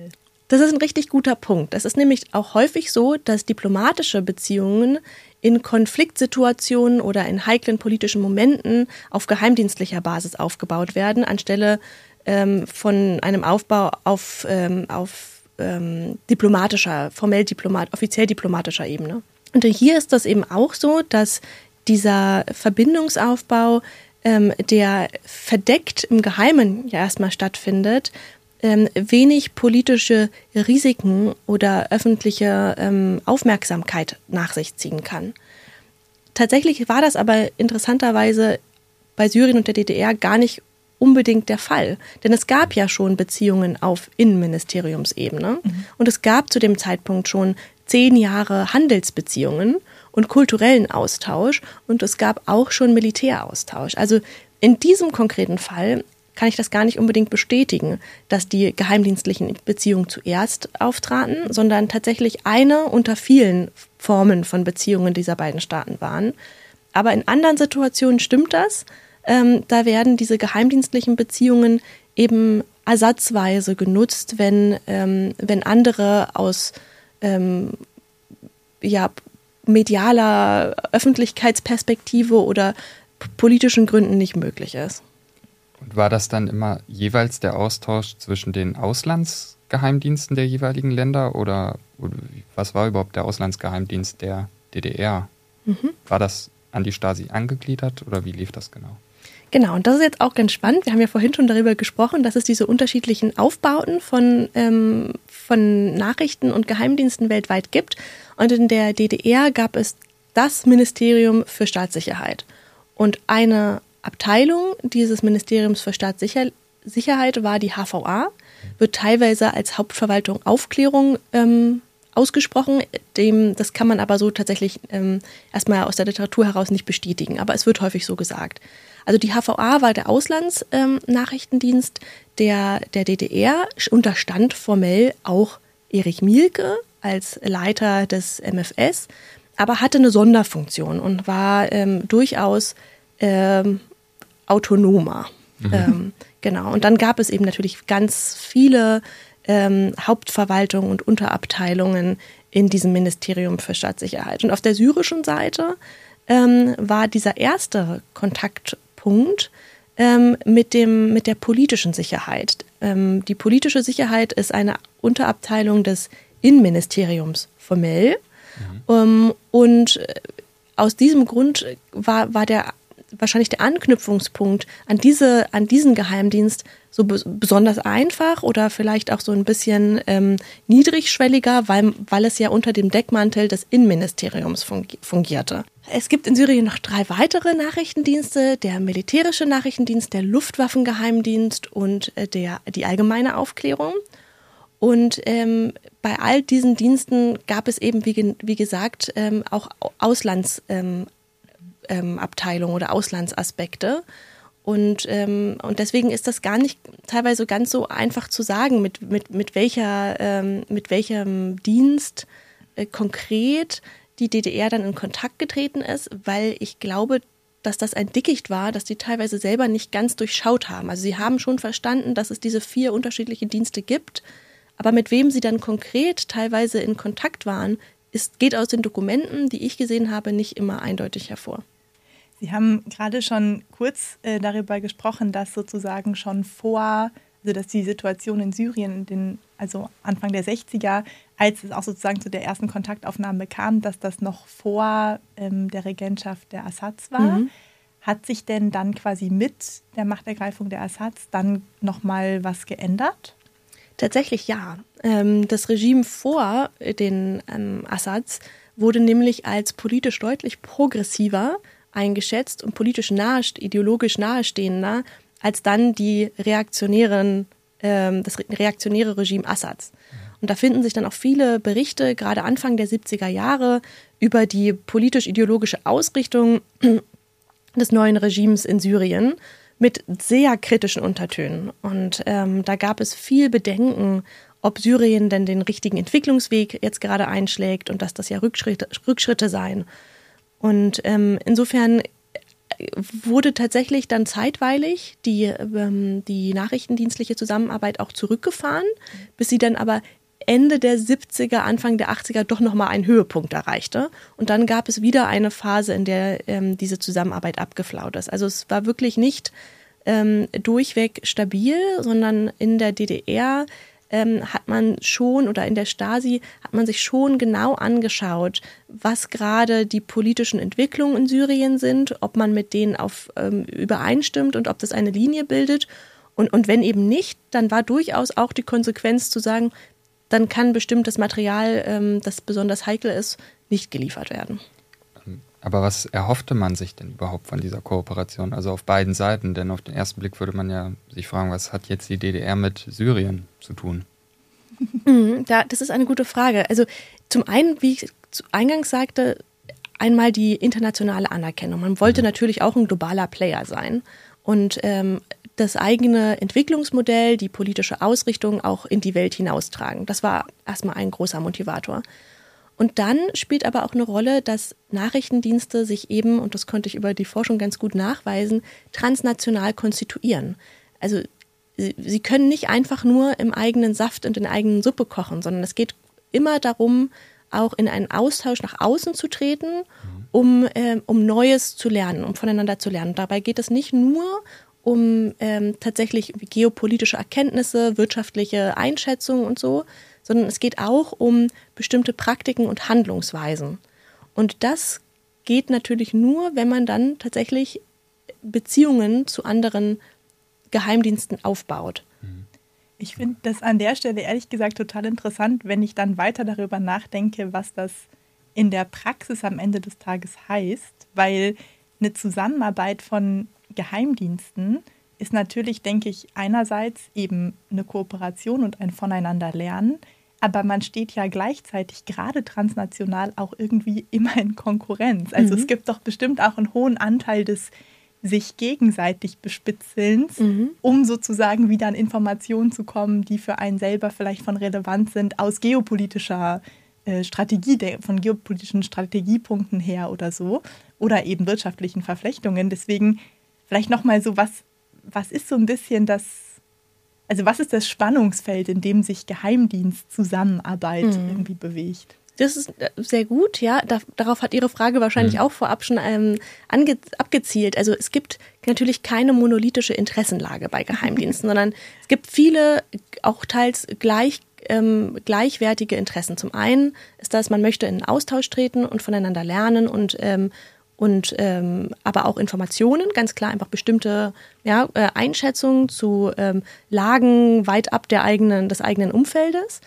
Das ist ein richtig guter Punkt. Es ist nämlich auch häufig so, dass diplomatische Beziehungen in Konfliktsituationen oder in heiklen politischen Momenten auf geheimdienstlicher Basis aufgebaut werden, anstelle ähm, von einem Aufbau auf, ähm, auf ähm, diplomatischer, formell diplomat, offiziell diplomatischer Ebene. Und hier ist das eben auch so, dass dieser Verbindungsaufbau, ähm, der verdeckt im Geheimen ja erstmal stattfindet, ähm, wenig politische Risiken oder öffentliche ähm, Aufmerksamkeit nach sich ziehen kann. Tatsächlich war das aber interessanterweise bei Syrien und der D D R gar nicht unbedingt der Fall. Denn es gab ja schon Beziehungen auf Innenministeriumsebene mhm. und es gab zu dem Zeitpunkt schon zehn Jahre Handelsbeziehungen und kulturellen Austausch und es gab auch schon Militäraustausch. Also in diesem konkreten Fall kann ich das gar nicht unbedingt bestätigen, dass die geheimdienstlichen Beziehungen zuerst auftraten, sondern tatsächlich eine unter vielen Formen von Beziehungen dieser beiden Staaten waren. Aber in anderen Situationen stimmt das. Ähm, da werden diese geheimdienstlichen Beziehungen eben ersatzweise genutzt, wenn, ähm, wenn andere aus ähm, ja, medialer Öffentlichkeitsperspektive oder p- politischen Gründen nicht möglich ist. Und war das dann immer jeweils der Austausch zwischen den Auslandsgeheimdiensten der jeweiligen Länder oder, oder was war überhaupt der Auslandsgeheimdienst der D D R? Mhm. War das an die Stasi angegliedert oder wie lief das genau? Genau, und das ist jetzt auch ganz spannend. Wir haben ja vorhin schon darüber gesprochen, dass es diese unterschiedlichen Aufbauten von, ähm, von Nachrichten und Geheimdiensten weltweit gibt. Und in der D D R gab es das Ministerium für Staatssicherheit. Und eine Abteilung dieses Ministeriums für Staatssicherheit war die H V A, wird teilweise als Hauptverwaltung Aufklärung ähm, ausgesprochen. Dem, das kann man aber so tatsächlich ähm, erstmal aus der Literatur heraus nicht bestätigen, aber es wird häufig so gesagt. Also die H V A war der Auslandsnachrichtendienst ähm, der, der D D R, unterstand formell auch Erich Mielke als Leiter des M F S, aber hatte eine Sonderfunktion und war ähm, durchaus ähm, autonomer. Mhm. Ähm, genau. Und dann gab es eben natürlich ganz viele ähm, Hauptverwaltungen und Unterabteilungen in diesem Ministerium für Staatssicherheit. Und auf der syrischen Seite ähm, war dieser erste Kontaktpunkt ähm, mit dem, mit der politischen Sicherheit. Ähm, die politische Sicherheit ist eine Unterabteilung des Innenministeriums formell. Mhm. Ähm, und aus diesem Grund war, war der wahrscheinlich der Anknüpfungspunkt an diese, an diesen Geheimdienst so be- besonders einfach oder vielleicht auch so ein bisschen ähm, niedrigschwelliger, weil, weil es ja unter dem Deckmantel des Innenministeriums fungi- fungierte. Es gibt in Syrien noch drei weitere Nachrichtendienste, der militärische Nachrichtendienst, der Luftwaffengeheimdienst und äh, der, die allgemeine Aufklärung. Und ähm, bei all diesen Diensten gab es eben, wie, ge- wie gesagt, ähm, auch Auslands ähm, Ähm, Abteilung oder Auslandsaspekte. Und, ähm, und deswegen ist das gar nicht teilweise ganz so einfach zu sagen, mit, mit, mit, welcher, ähm, mit welchem Dienst äh, konkret die D D R dann in Kontakt getreten ist, weil ich glaube, dass das ein Dickicht war, das die teilweise selber nicht ganz durchschaut haben. Also sie haben schon verstanden, dass es diese vier unterschiedliche Dienste gibt, aber mit wem sie dann konkret teilweise in Kontakt waren, ist, geht aus den Dokumenten, die ich gesehen habe, nicht immer eindeutig hervor. Sie haben gerade schon kurz äh, darüber gesprochen, dass sozusagen schon vor, also dass die Situation in Syrien, in den, also Anfang der sechziger, als es auch sozusagen zu der ersten Kontaktaufnahme kam, dass das noch vor ähm, der Regentschaft der Assads war. Mhm. Hat sich denn dann quasi mit der Machtergreifung der Assads dann nochmal was geändert? Tatsächlich ja. Ähm, das Regime vor den ähm, Assads wurde nämlich als politisch deutlich progressiver eingeschätzt und politisch nahe, ideologisch nahestehender als dann die reaktionären, ähm, das reaktionäre Regime Assads. Und da finden sich dann auch viele Berichte, gerade Anfang der siebziger Jahre, über die politisch-ideologische Ausrichtung des neuen Regimes in Syrien mit sehr kritischen Untertönen. Und ähm, da gab es viel Bedenken, ob Syrien denn den richtigen Entwicklungsweg jetzt gerade einschlägt und dass das ja Rückschritte, Rückschritte seien. Und ähm, insofern wurde tatsächlich dann zeitweilig die, ähm, die nachrichtendienstliche Zusammenarbeit auch zurückgefahren, bis sie dann aber Ende der siebziger, Anfang der achtziger doch nochmal einen Höhepunkt erreichte. Und dann gab es wieder eine Phase, in der ähm, diese Zusammenarbeit abgeflaut ist. Also es war wirklich nicht ähm, durchweg stabil, sondern in der D D R ähm, hat man schon, oder in der Stasi hat man sich schon genau angeschaut, was gerade die politischen Entwicklungen in Syrien sind, ob man mit denen auf, ähm, übereinstimmt und ob das eine Linie bildet. Und, und wenn eben nicht, dann war durchaus auch die Konsequenz zu sagen, dann kann bestimmtes Material, ähm, das besonders heikel ist, nicht geliefert werden. Aber was erhoffte man sich denn überhaupt von dieser Kooperation? Also auf beiden Seiten, denn auf den ersten Blick würde man ja sich fragen, was hat jetzt die D D R mit Syrien zu tun? Da, das ist eine gute Frage. Also zum einen, wie ich eingangs sagte, einmal die internationale Anerkennung. Man wollte mhm. natürlich auch ein globaler Player sein und ähm, das eigene Entwicklungsmodell, die politische Ausrichtung auch in die Welt hinaustragen. Das war erstmal ein großer Motivator. Und dann spielt aber auch eine Rolle, dass Nachrichtendienste sich eben, und das konnte ich über die Forschung ganz gut nachweisen, transnational konstituieren. Also sie, sie können nicht einfach nur im eigenen Saft und in der eigenen Suppe kochen, sondern es geht immer darum, auch in einen Austausch nach außen zu treten, um, äh, um Neues zu lernen, um voneinander zu lernen. Dabei geht es nicht nur um ähm, tatsächlich geopolitische Erkenntnisse, wirtschaftliche Einschätzungen und so, sondern es geht auch um bestimmte Praktiken und Handlungsweisen. Und das geht natürlich nur, wenn man dann tatsächlich Beziehungen zu anderen Geheimdiensten aufbaut. Ich finde das an der Stelle ehrlich gesagt total interessant, wenn ich dann weiter darüber nachdenke, was das in der Praxis am Ende des Tages heißt, weil eine Zusammenarbeit von Geheimdiensten ist natürlich, denke ich, einerseits eben eine Kooperation und ein Voneinanderlernen, aber man steht ja gleichzeitig gerade transnational auch irgendwie immer in Konkurrenz. Also mhm. es gibt doch bestimmt auch einen hohen Anteil des sich gegenseitig Bespitzelns, mhm. um sozusagen wieder an Informationen zu kommen, die für einen selber vielleicht von Relevanz sind, aus geopolitischer äh, Strategie, von geopolitischen Strategiepunkten her oder so, oder eben wirtschaftlichen Verflechtungen. Deswegen vielleicht nochmal so, was, was ist so ein bisschen das, also was ist das Spannungsfeld, in dem sich Geheimdienstzusammenarbeit mhm. irgendwie bewegt? Das ist sehr gut, ja. Da, darauf hat Ihre Frage wahrscheinlich mhm. auch vorab schon ähm, ange, abgezielt. Also es gibt natürlich keine monolithische Interessenlage bei Geheimdiensten, sondern es gibt viele, auch teils gleich, ähm, gleichwertige Interessen. Zum einen ist das, man möchte in Austausch treten und voneinander lernen und ähm, und ähm, aber auch Informationen, ganz klar einfach bestimmte ja, äh, Einschätzungen zu ähm, Lagen weit ab der eigenen, des eigenen Umfeldes.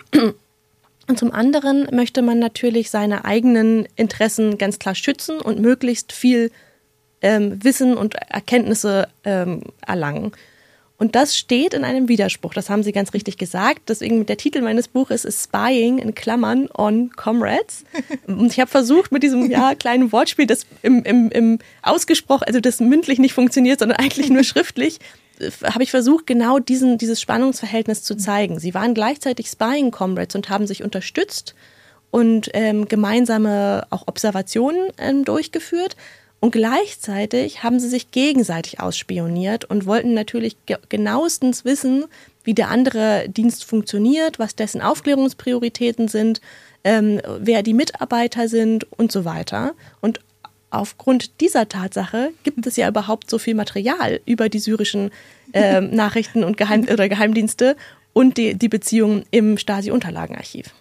Und zum anderen möchte man natürlich seine eigenen Interessen ganz klar schützen und möglichst viel ähm, Wissen und Erkenntnisse ähm, erlangen. Und das steht in einem Widerspruch, das haben Sie ganz richtig gesagt. Deswegen der Titel meines Buches ist Spying in Klammern on Comrades. Und ich habe versucht mit diesem ja, kleinen Wortspiel, das im, im, im ausgesprochen, also das mündlich nicht funktioniert, sondern eigentlich nur schriftlich, habe ich versucht, genau diesen, dieses Spannungsverhältnis zu zeigen. Sie waren gleichzeitig Spying Comrades und haben sich unterstützt und ähm, gemeinsame auch Observationen ähm, durchgeführt. Und gleichzeitig haben sie sich gegenseitig ausspioniert und wollten natürlich ge- genauestens wissen, wie der andere Dienst funktioniert, was dessen Aufklärungsprioritäten sind, ähm, wer die Mitarbeiter sind und so weiter. Und aufgrund dieser Tatsache gibt es ja überhaupt so viel Material über die syrischen äh, Nachrichten und Geheim- oder Geheimdienste und die, die Beziehungen im Stasi-Unterlagenarchiv.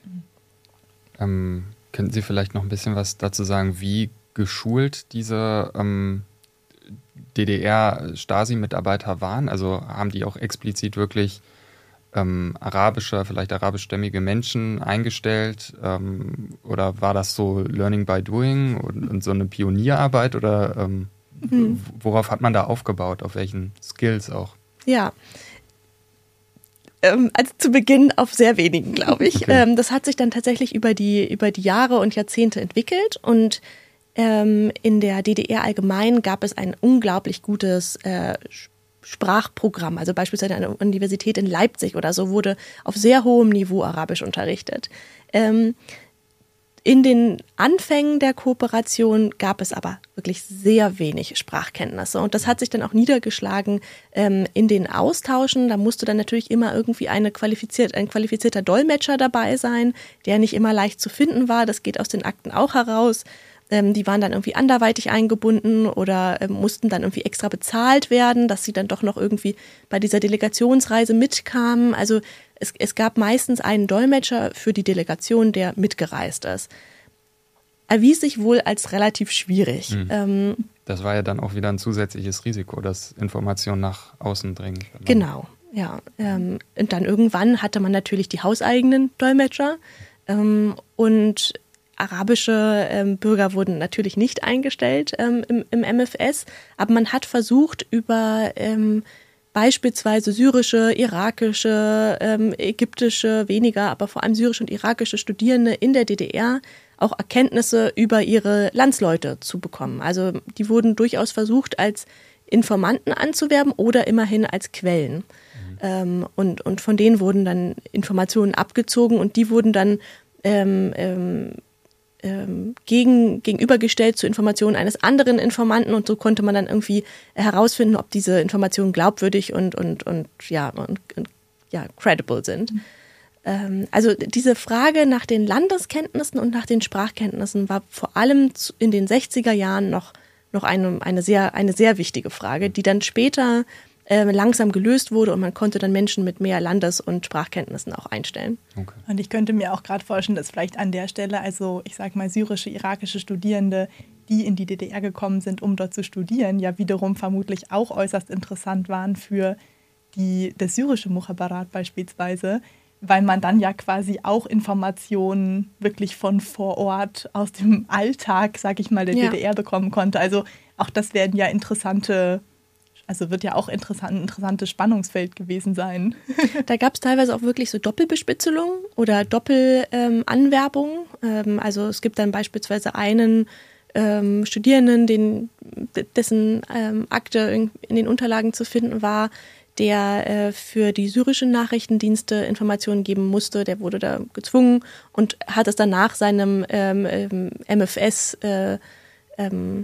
Ähm, könnten Sie vielleicht noch ein bisschen was dazu sagen, wie geschult diese ähm, D D R-Stasi-Mitarbeiter waren? Also haben die auch explizit wirklich ähm, arabische, vielleicht arabischstämmige Menschen eingestellt? Ähm, oder war das so Learning by Doing und, und so eine Pionierarbeit? Oder ähm, mhm. worauf hat man da aufgebaut? Auf welchen Skills auch? Ja, ähm, also zu Beginn auf sehr wenigen, glaube ich. Okay. Ähm, das hat sich dann tatsächlich über die, über die Jahre und Jahrzehnte entwickelt und Ähm, in der D D R allgemein gab es ein unglaublich gutes äh, Sprachprogramm. Also beispielsweise an der Universität in Leipzig oder so wurde auf sehr hohem Niveau Arabisch unterrichtet. Ähm, In den Anfängen der Kooperation gab es aber wirklich sehr wenig Sprachkenntnisse. Und das hat sich dann auch niedergeschlagen ähm, in den Austauschen. Da musste dann natürlich immer irgendwie eine qualifiziert, ein qualifizierter Dolmetscher dabei sein, der nicht immer leicht zu finden war. Das geht aus den Akten auch heraus. Ähm, die waren dann irgendwie anderweitig eingebunden oder ähm, mussten dann irgendwie extra bezahlt werden, dass sie dann doch noch irgendwie bei dieser Delegationsreise mitkamen. Also es, es gab meistens einen Dolmetscher für die Delegation, der mitgereist ist. Erwies sich wohl als relativ schwierig. Mhm. Ähm, das war ja dann auch wieder ein zusätzliches Risiko, dass Informationen nach außen dringen. Genau, ja. Ähm, und dann irgendwann hatte man natürlich die hauseigenen Dolmetscher ähm, und arabische ähm, Bürger wurden natürlich nicht eingestellt ähm, im, im M F S, aber man hat versucht, über ähm, beispielsweise syrische, irakische, ähm, ägyptische, weniger, aber vor allem syrische und irakische Studierende in der D D R auch Erkenntnisse über ihre Landsleute zu bekommen. Also die wurden durchaus versucht, als Informanten anzuwerben oder immerhin als Quellen. Mhm. Ähm, und, und von denen wurden dann Informationen abgezogen und die wurden dann ähm, ähm, ähm, gegen, gegenübergestellt zu Informationen eines anderen Informanten und so konnte man dann irgendwie herausfinden, ob diese Informationen glaubwürdig und, und, und, ja, und, und ja, credible sind. Mhm. Ähm, also diese Frage nach den Landeskenntnissen und nach den Sprachkenntnissen war vor allem in den sechziger Jahren noch, noch eine, eine, sehr, eine sehr wichtige Frage, die dann später äh, langsam gelöst wurde und man konnte dann Menschen mit mehr Landes- und Sprachkenntnissen auch einstellen. Okay. Und ich könnte mir auch gerade vorstellen, dass vielleicht an der Stelle, also ich sage mal syrische, irakische Studierende, die in die D D R gekommen sind, um dort zu studieren, ja wiederum vermutlich auch äußerst interessant waren für die, das syrische Mukhabarat beispielsweise, weil man dann ja quasi auch Informationen wirklich von vor Ort aus dem Alltag, sag ich mal, der ja. D D R bekommen konnte. Also auch das werden ja interessante, also wird ja auch interessant, ein interessantes Spannungsfeld gewesen sein. Da gab es teilweise auch wirklich so Doppelbespitzelungen oder Doppelanwerbungen. Ähm, also es gibt dann beispielsweise einen ähm, Studierenden, den, dessen ähm, Akte in, in den Unterlagen zu finden war, der äh, für die syrischen Nachrichtendienste Informationen geben musste. Der wurde da gezwungen und hat es danach seinem ähm, ähm, M F S äh, ähm,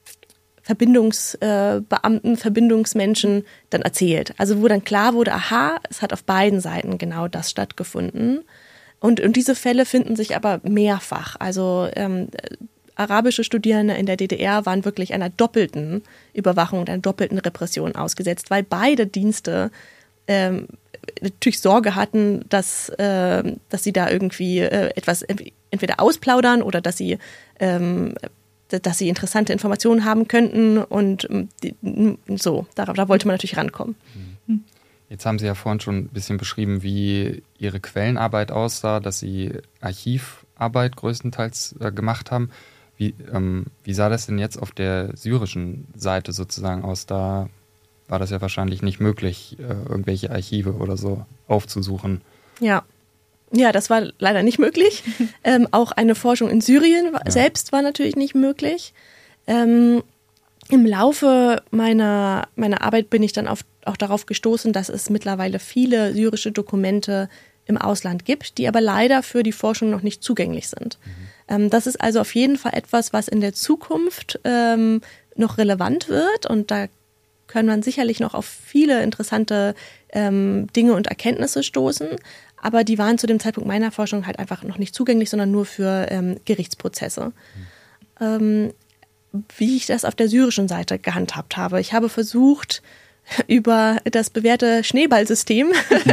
Verbindungsbeamten, äh, Verbindungsmenschen dann erzählt. Also wo dann klar wurde, aha, es hat auf beiden Seiten genau das stattgefunden. Und, und diese Fälle finden sich aber mehrfach. Also ähm, arabische Studierende in der D D R waren wirklich einer doppelten Überwachung und einer doppelten Repression ausgesetzt, weil beide Dienste ähm, natürlich Sorge hatten, dass, äh, dass sie da irgendwie äh, etwas entweder ausplaudern oder dass sie, ähm, dass sie interessante Informationen haben könnten und die, so, da, da wollte man natürlich rankommen. Jetzt haben Sie ja vorhin schon ein bisschen beschrieben, wie Ihre Quellenarbeit aussah, dass Sie Archivarbeit größtenteils äh, gemacht haben. Wie, ähm, wie sah das denn jetzt auf der syrischen Seite sozusagen aus? Da war das ja wahrscheinlich nicht möglich, äh, irgendwelche Archive oder so aufzusuchen. Ja, ja, das war leider nicht möglich. ähm, auch eine Forschung in Syrien ja. selbst war natürlich nicht möglich. Ähm, Im Laufe meiner, meiner Arbeit bin ich dann auf, auch darauf gestoßen, dass es mittlerweile viele syrische Dokumente im Ausland gibt, die aber leider für die Forschung noch nicht zugänglich sind. Mhm. Ähm, das ist also auf jeden Fall etwas, was in der Zukunft ähm, noch relevant wird und da kann man sicherlich noch auf viele interessante ähm, Dinge und Erkenntnisse stoßen, aber die waren zu dem Zeitpunkt meiner Forschung halt einfach noch nicht zugänglich, sondern nur für ähm, Gerichtsprozesse. Mhm. Ähm, wie ich das auf der syrischen Seite gehandhabt habe. Ich habe versucht, über das bewährte Schneeballsystem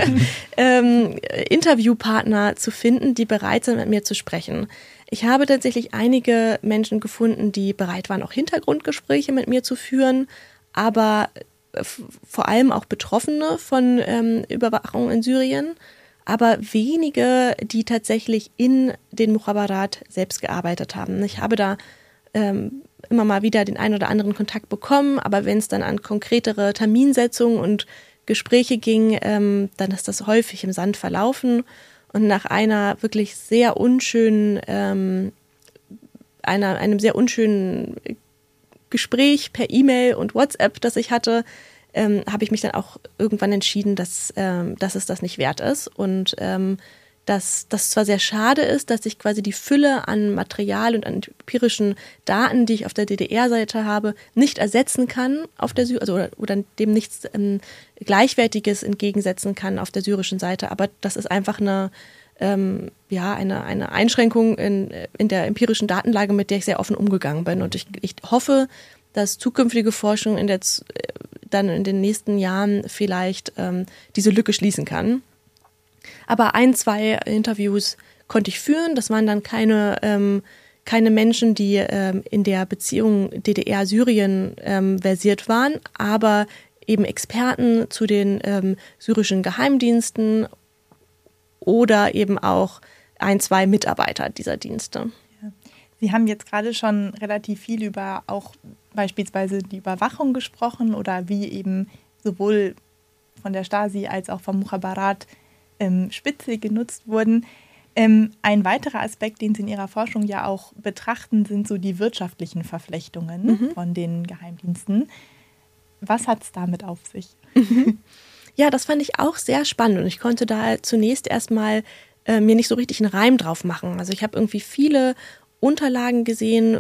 ähm, Interviewpartner zu finden, die bereit sind, mit mir zu sprechen. Ich habe tatsächlich einige Menschen gefunden, die bereit waren, auch Hintergrundgespräche mit mir zu führen, aber f- vor allem auch Betroffene von ähm, Überwachung in Syrien, aber wenige, die tatsächlich in den Mukhabarat selbst gearbeitet haben. Ich habe da ähm, immer mal wieder den einen oder anderen Kontakt bekommen, aber wenn es dann an konkretere Terminsetzungen und Gespräche ging, ähm, dann ist das häufig im Sand verlaufen und nach einer wirklich sehr unschönen, ähm, einer, einem sehr unschönen Gespräch per E-Mail und WhatsApp, das ich hatte, ähm, habe ich mich dann auch irgendwann entschieden, dass, ähm, dass es das nicht wert ist und ähm, dass das zwar sehr schade ist, dass ich quasi die Fülle an Material und an empirischen Daten, die ich auf der D D R-Seite habe, nicht ersetzen kann auf der Sy- also oder, oder dem nichts ähm, Gleichwertiges entgegensetzen kann auf der syrischen Seite. Aber das ist einfach eine, ähm, ja, eine, eine Einschränkung in, in der empirischen Datenlage, mit der ich sehr offen umgegangen bin. Und ich, ich hoffe, dass zukünftige Forschung in der, dann in den nächsten Jahren vielleicht ähm, diese Lücke schließen kann. Aber ein, zwei Interviews konnte ich führen. Das waren dann keine, ähm, keine Menschen, die ähm, in der Beziehung D D R-Syrien ähm, versiert waren, aber eben Experten zu den ähm, syrischen Geheimdiensten oder eben auch ein, zwei Mitarbeiter dieser Dienste. Ja. Sie haben jetzt gerade schon relativ viel über auch beispielsweise die Überwachung gesprochen oder wie eben sowohl von der Stasi als auch vom Mukhabarat ähm, Spitze genutzt wurden. Ähm, ein weiterer Aspekt, den Sie in Ihrer Forschung ja auch betrachten, sind so die wirtschaftlichen Verflechtungen mhm. von den Geheimdiensten. Was hat es damit auf sich? Mhm. Ja, das fand ich auch sehr spannend und ich konnte da zunächst erstmal äh, mir nicht so richtig einen Reim drauf machen. Also ich habe irgendwie viele Unterlagen gesehen,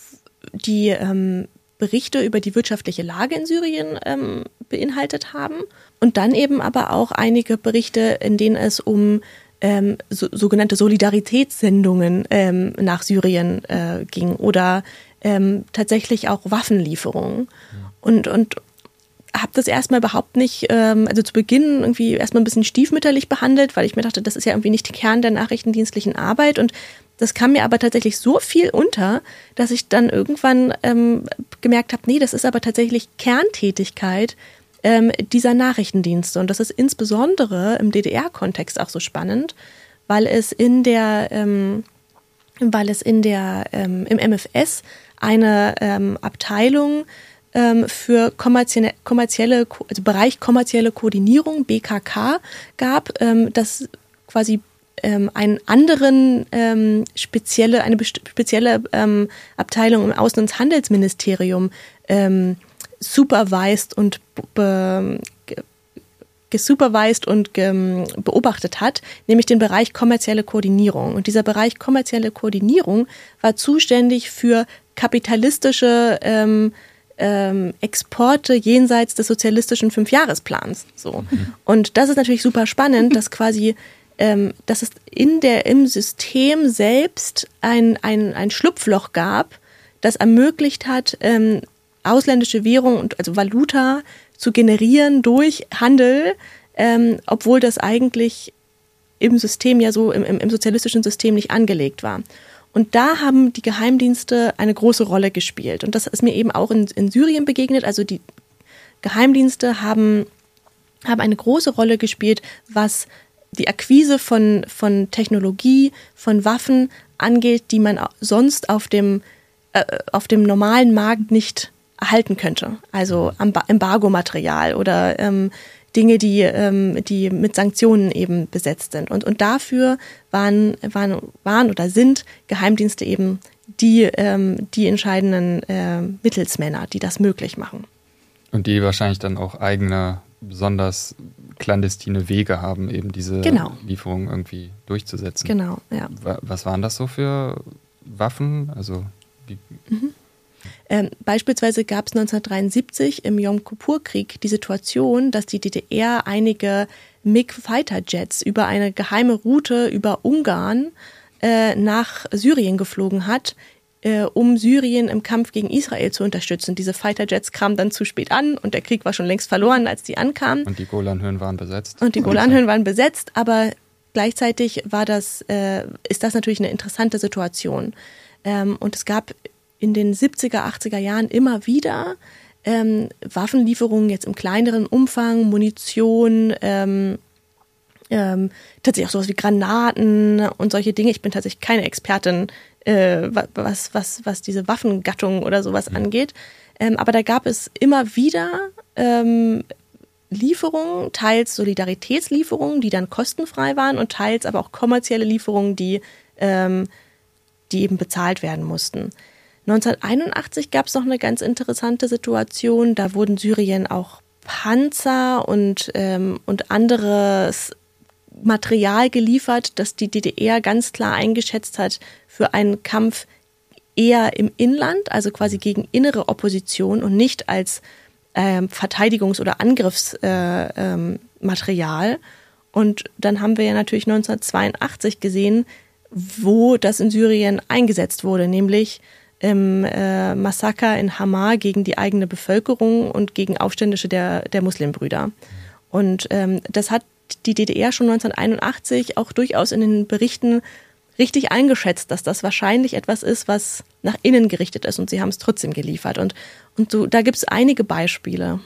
die ähm, Berichte über die wirtschaftliche Lage in Syrien ähm, beinhaltet haben und dann eben aber auch einige Berichte, in denen es um ähm, so, sogenannte Solidaritätssendungen ähm, nach Syrien äh, ging oder ähm, tatsächlich auch Waffenlieferungen. Ja. Und, und habe das erstmal überhaupt nicht, ähm, also zu Beginn irgendwie erstmal ein bisschen stiefmütterlich behandelt, weil ich mir dachte, das ist ja irgendwie nicht der Kern der nachrichtendienstlichen Arbeit und das kam mir aber tatsächlich so viel unter, dass ich dann irgendwann ähm, gemerkt habe, nee, das ist aber tatsächlich Kerntätigkeit ähm, dieser Nachrichtendienste. Und das ist insbesondere im D D R-Kontext auch so spannend, weil es in der, ähm, weil es in der ähm, im M F S eine ähm, Abteilung ähm, für kommerzielle, kommerzielle, also Bereich kommerzielle Koordinierung, B K K, gab, ähm, das quasi Ähm, einen anderen ähm, spezielle, eine best- spezielle ähm, Abteilung im Außen- und Handelsministerium ähm, supervised und be- ge- gesupervised und ge- beobachtet hat, nämlich den Bereich kommerzielle Koordinierung. Und dieser Bereich kommerzielle Koordinierung war zuständig für kapitalistische ähm, ähm, Exporte jenseits des sozialistischen Fünfjahresplans. So. Mhm. Und das ist natürlich super spannend, dass quasi Ähm, dass es in der, im System selbst ein, ein, ein Schlupfloch gab, das ermöglicht hat, ähm, ausländische Währung, und also Valuta zu generieren durch Handel, ähm, obwohl das eigentlich im System ja so, im, im sozialistischen System nicht angelegt war. Und da haben die Geheimdienste eine große Rolle gespielt. Und das ist mir eben auch in, in Syrien begegnet. Also die Geheimdienste haben, haben eine große Rolle gespielt, was die Akquise von, von Technologie, von Waffen angeht, die man sonst auf dem, äh, auf dem normalen Markt nicht erhalten könnte. Also Embargo-Material oder ähm, Dinge, die, ähm, die mit Sanktionen eben besetzt sind. Und, und dafür waren, waren, waren oder sind Geheimdienste eben die, ähm, die entscheidenden äh, Mittelsmänner, die das möglich machen. Und die wahrscheinlich dann auch eigene, besonders clandestine Wege haben, eben diese genau. Lieferungen irgendwie durchzusetzen. Genau, ja. Was waren das so für Waffen? Also wie mhm. ähm, beispielsweise gab es neunzehnhundertdreiundsiebzig im Jom-Kippur-Krieg die Situation, dass die D D R einige MiG-Fighter-Jets über eine geheime Route über Ungarn äh, nach Syrien geflogen hat, um Syrien im Kampf gegen Israel zu unterstützen. Diese Fighter-Jets kamen dann zu spät an und der Krieg war schon längst verloren, als die ankamen. Und die Golanhöhen waren besetzt. Und die Golanhöhen waren besetzt, aber gleichzeitig war das, äh, ist das natürlich eine interessante Situation. Ähm, und es gab in den siebziger, achtziger Jahren immer wieder ähm, Waffenlieferungen, jetzt im kleineren Umfang, Munition, ähm, ähm, tatsächlich auch sowas wie Granaten und solche Dinge. Ich bin tatsächlich keine Expertin, was, was, was diese Waffengattung oder sowas mhm. angeht. Ähm, aber da gab es immer wieder ähm, Lieferungen, teils Solidaritätslieferungen, die dann kostenfrei waren und teils aber auch kommerzielle Lieferungen, die, ähm, die eben bezahlt werden mussten. neunzehnhunderteinundachtzig gab es noch eine ganz interessante Situation. Da wurden Syrien auch Panzer und, ähm, und anderes Material geliefert, das die D D R ganz klar eingeschätzt hat für einen Kampf eher im Inland, also quasi gegen innere Opposition und nicht als ähm, Verteidigungs- oder Angriffsmaterial. Äh, ähm, und dann haben wir ja natürlich neunzehnhundertzweiundachtzig gesehen, wo das in Syrien eingesetzt wurde, nämlich im äh, Massaker in Hama gegen die eigene Bevölkerung und gegen Aufständische der, der Muslimbrüder. Und ähm, das hat die D D R schon neunzehnhunderteinundachtzig auch durchaus in den Berichten richtig eingeschätzt, dass das wahrscheinlich etwas ist, was nach innen gerichtet ist, und sie haben es trotzdem geliefert. Und, und so, da gibt es einige Beispiele.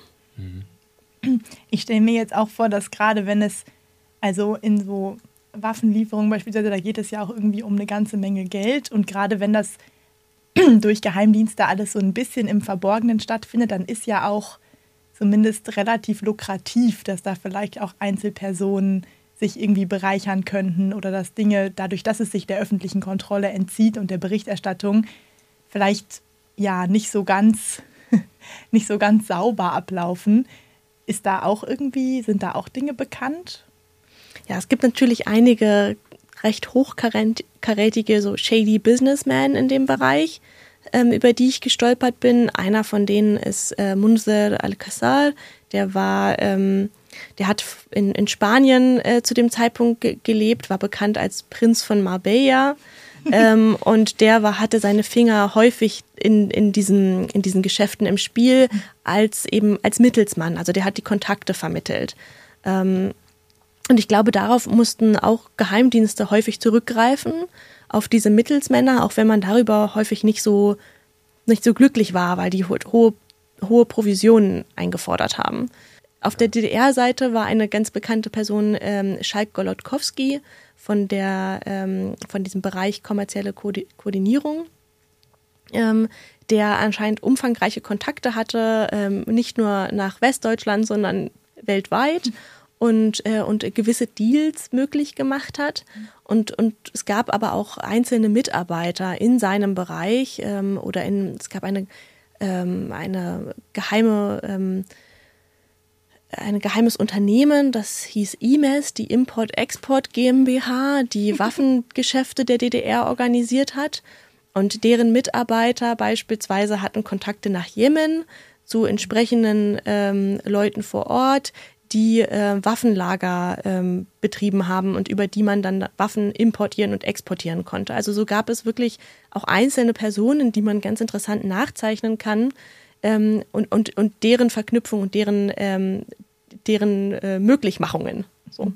Ich stelle mir jetzt auch vor, dass gerade wenn es, also in so Waffenlieferungen beispielsweise, da geht es ja auch irgendwie um eine ganze Menge Geld, und gerade wenn das durch Geheimdienste alles so ein bisschen im Verborgenen stattfindet, dann ist ja auch zumindest relativ lukrativ, dass da vielleicht auch Einzelpersonen sich irgendwie bereichern könnten oder dass Dinge, dadurch, dass es sich der öffentlichen Kontrolle entzieht und der Berichterstattung, vielleicht ja nicht so ganz, nicht so ganz sauber ablaufen. Ist da auch irgendwie, sind da auch Dinge bekannt? Ja, es gibt natürlich einige recht hochkarätige, so shady Businessmen in dem Bereich, ähm, über die ich gestolpert bin. Einer von denen ist äh, Munzer Al-Qassar, der war, ähm, der hat in, in Spanien äh, zu dem Zeitpunkt ge- gelebt, war bekannt als Prinz von Marbella. ähm, und der war, hatte seine Finger häufig in, in, diesen, in diesen Geschäften im Spiel als eben als Mittelsmann. Also der hat die Kontakte vermittelt. Ähm, und ich glaube, darauf mussten auch Geheimdienste häufig zurückgreifen, auf diese Mittelsmänner, auch wenn man darüber häufig nicht so, nicht so glücklich war, weil die ho- hohe, hohe Provisionen eingefordert haben. Auf der D D R-Seite war eine ganz bekannte Person ähm, Schalk Golodkowski von der ähm, von diesem Bereich kommerzielle Ko- Koordinierung, ähm, der anscheinend umfangreiche Kontakte hatte, ähm, nicht nur nach Westdeutschland, sondern weltweit und äh, und gewisse Deals möglich gemacht hat. Und und es gab aber auch einzelne Mitarbeiter in seinem Bereich ähm, oder in es gab eine ähm, eine geheime ähm, ein geheimes Unternehmen, das hieß I M E S, die Import-Export GmbH, die Waffengeschäfte der D D R organisiert hat. Und deren Mitarbeiter beispielsweise hatten Kontakte nach Jemen zu entsprechenden ähm, Leuten vor Ort, die äh, Waffenlager ähm, betrieben haben und über die man dann Waffen importieren und exportieren konnte. Also so gab es wirklich auch einzelne Personen, die man ganz interessant nachzeichnen kann, Ähm, und, und, und deren Verknüpfung und deren, ähm, deren äh, Möglichmachungen. So.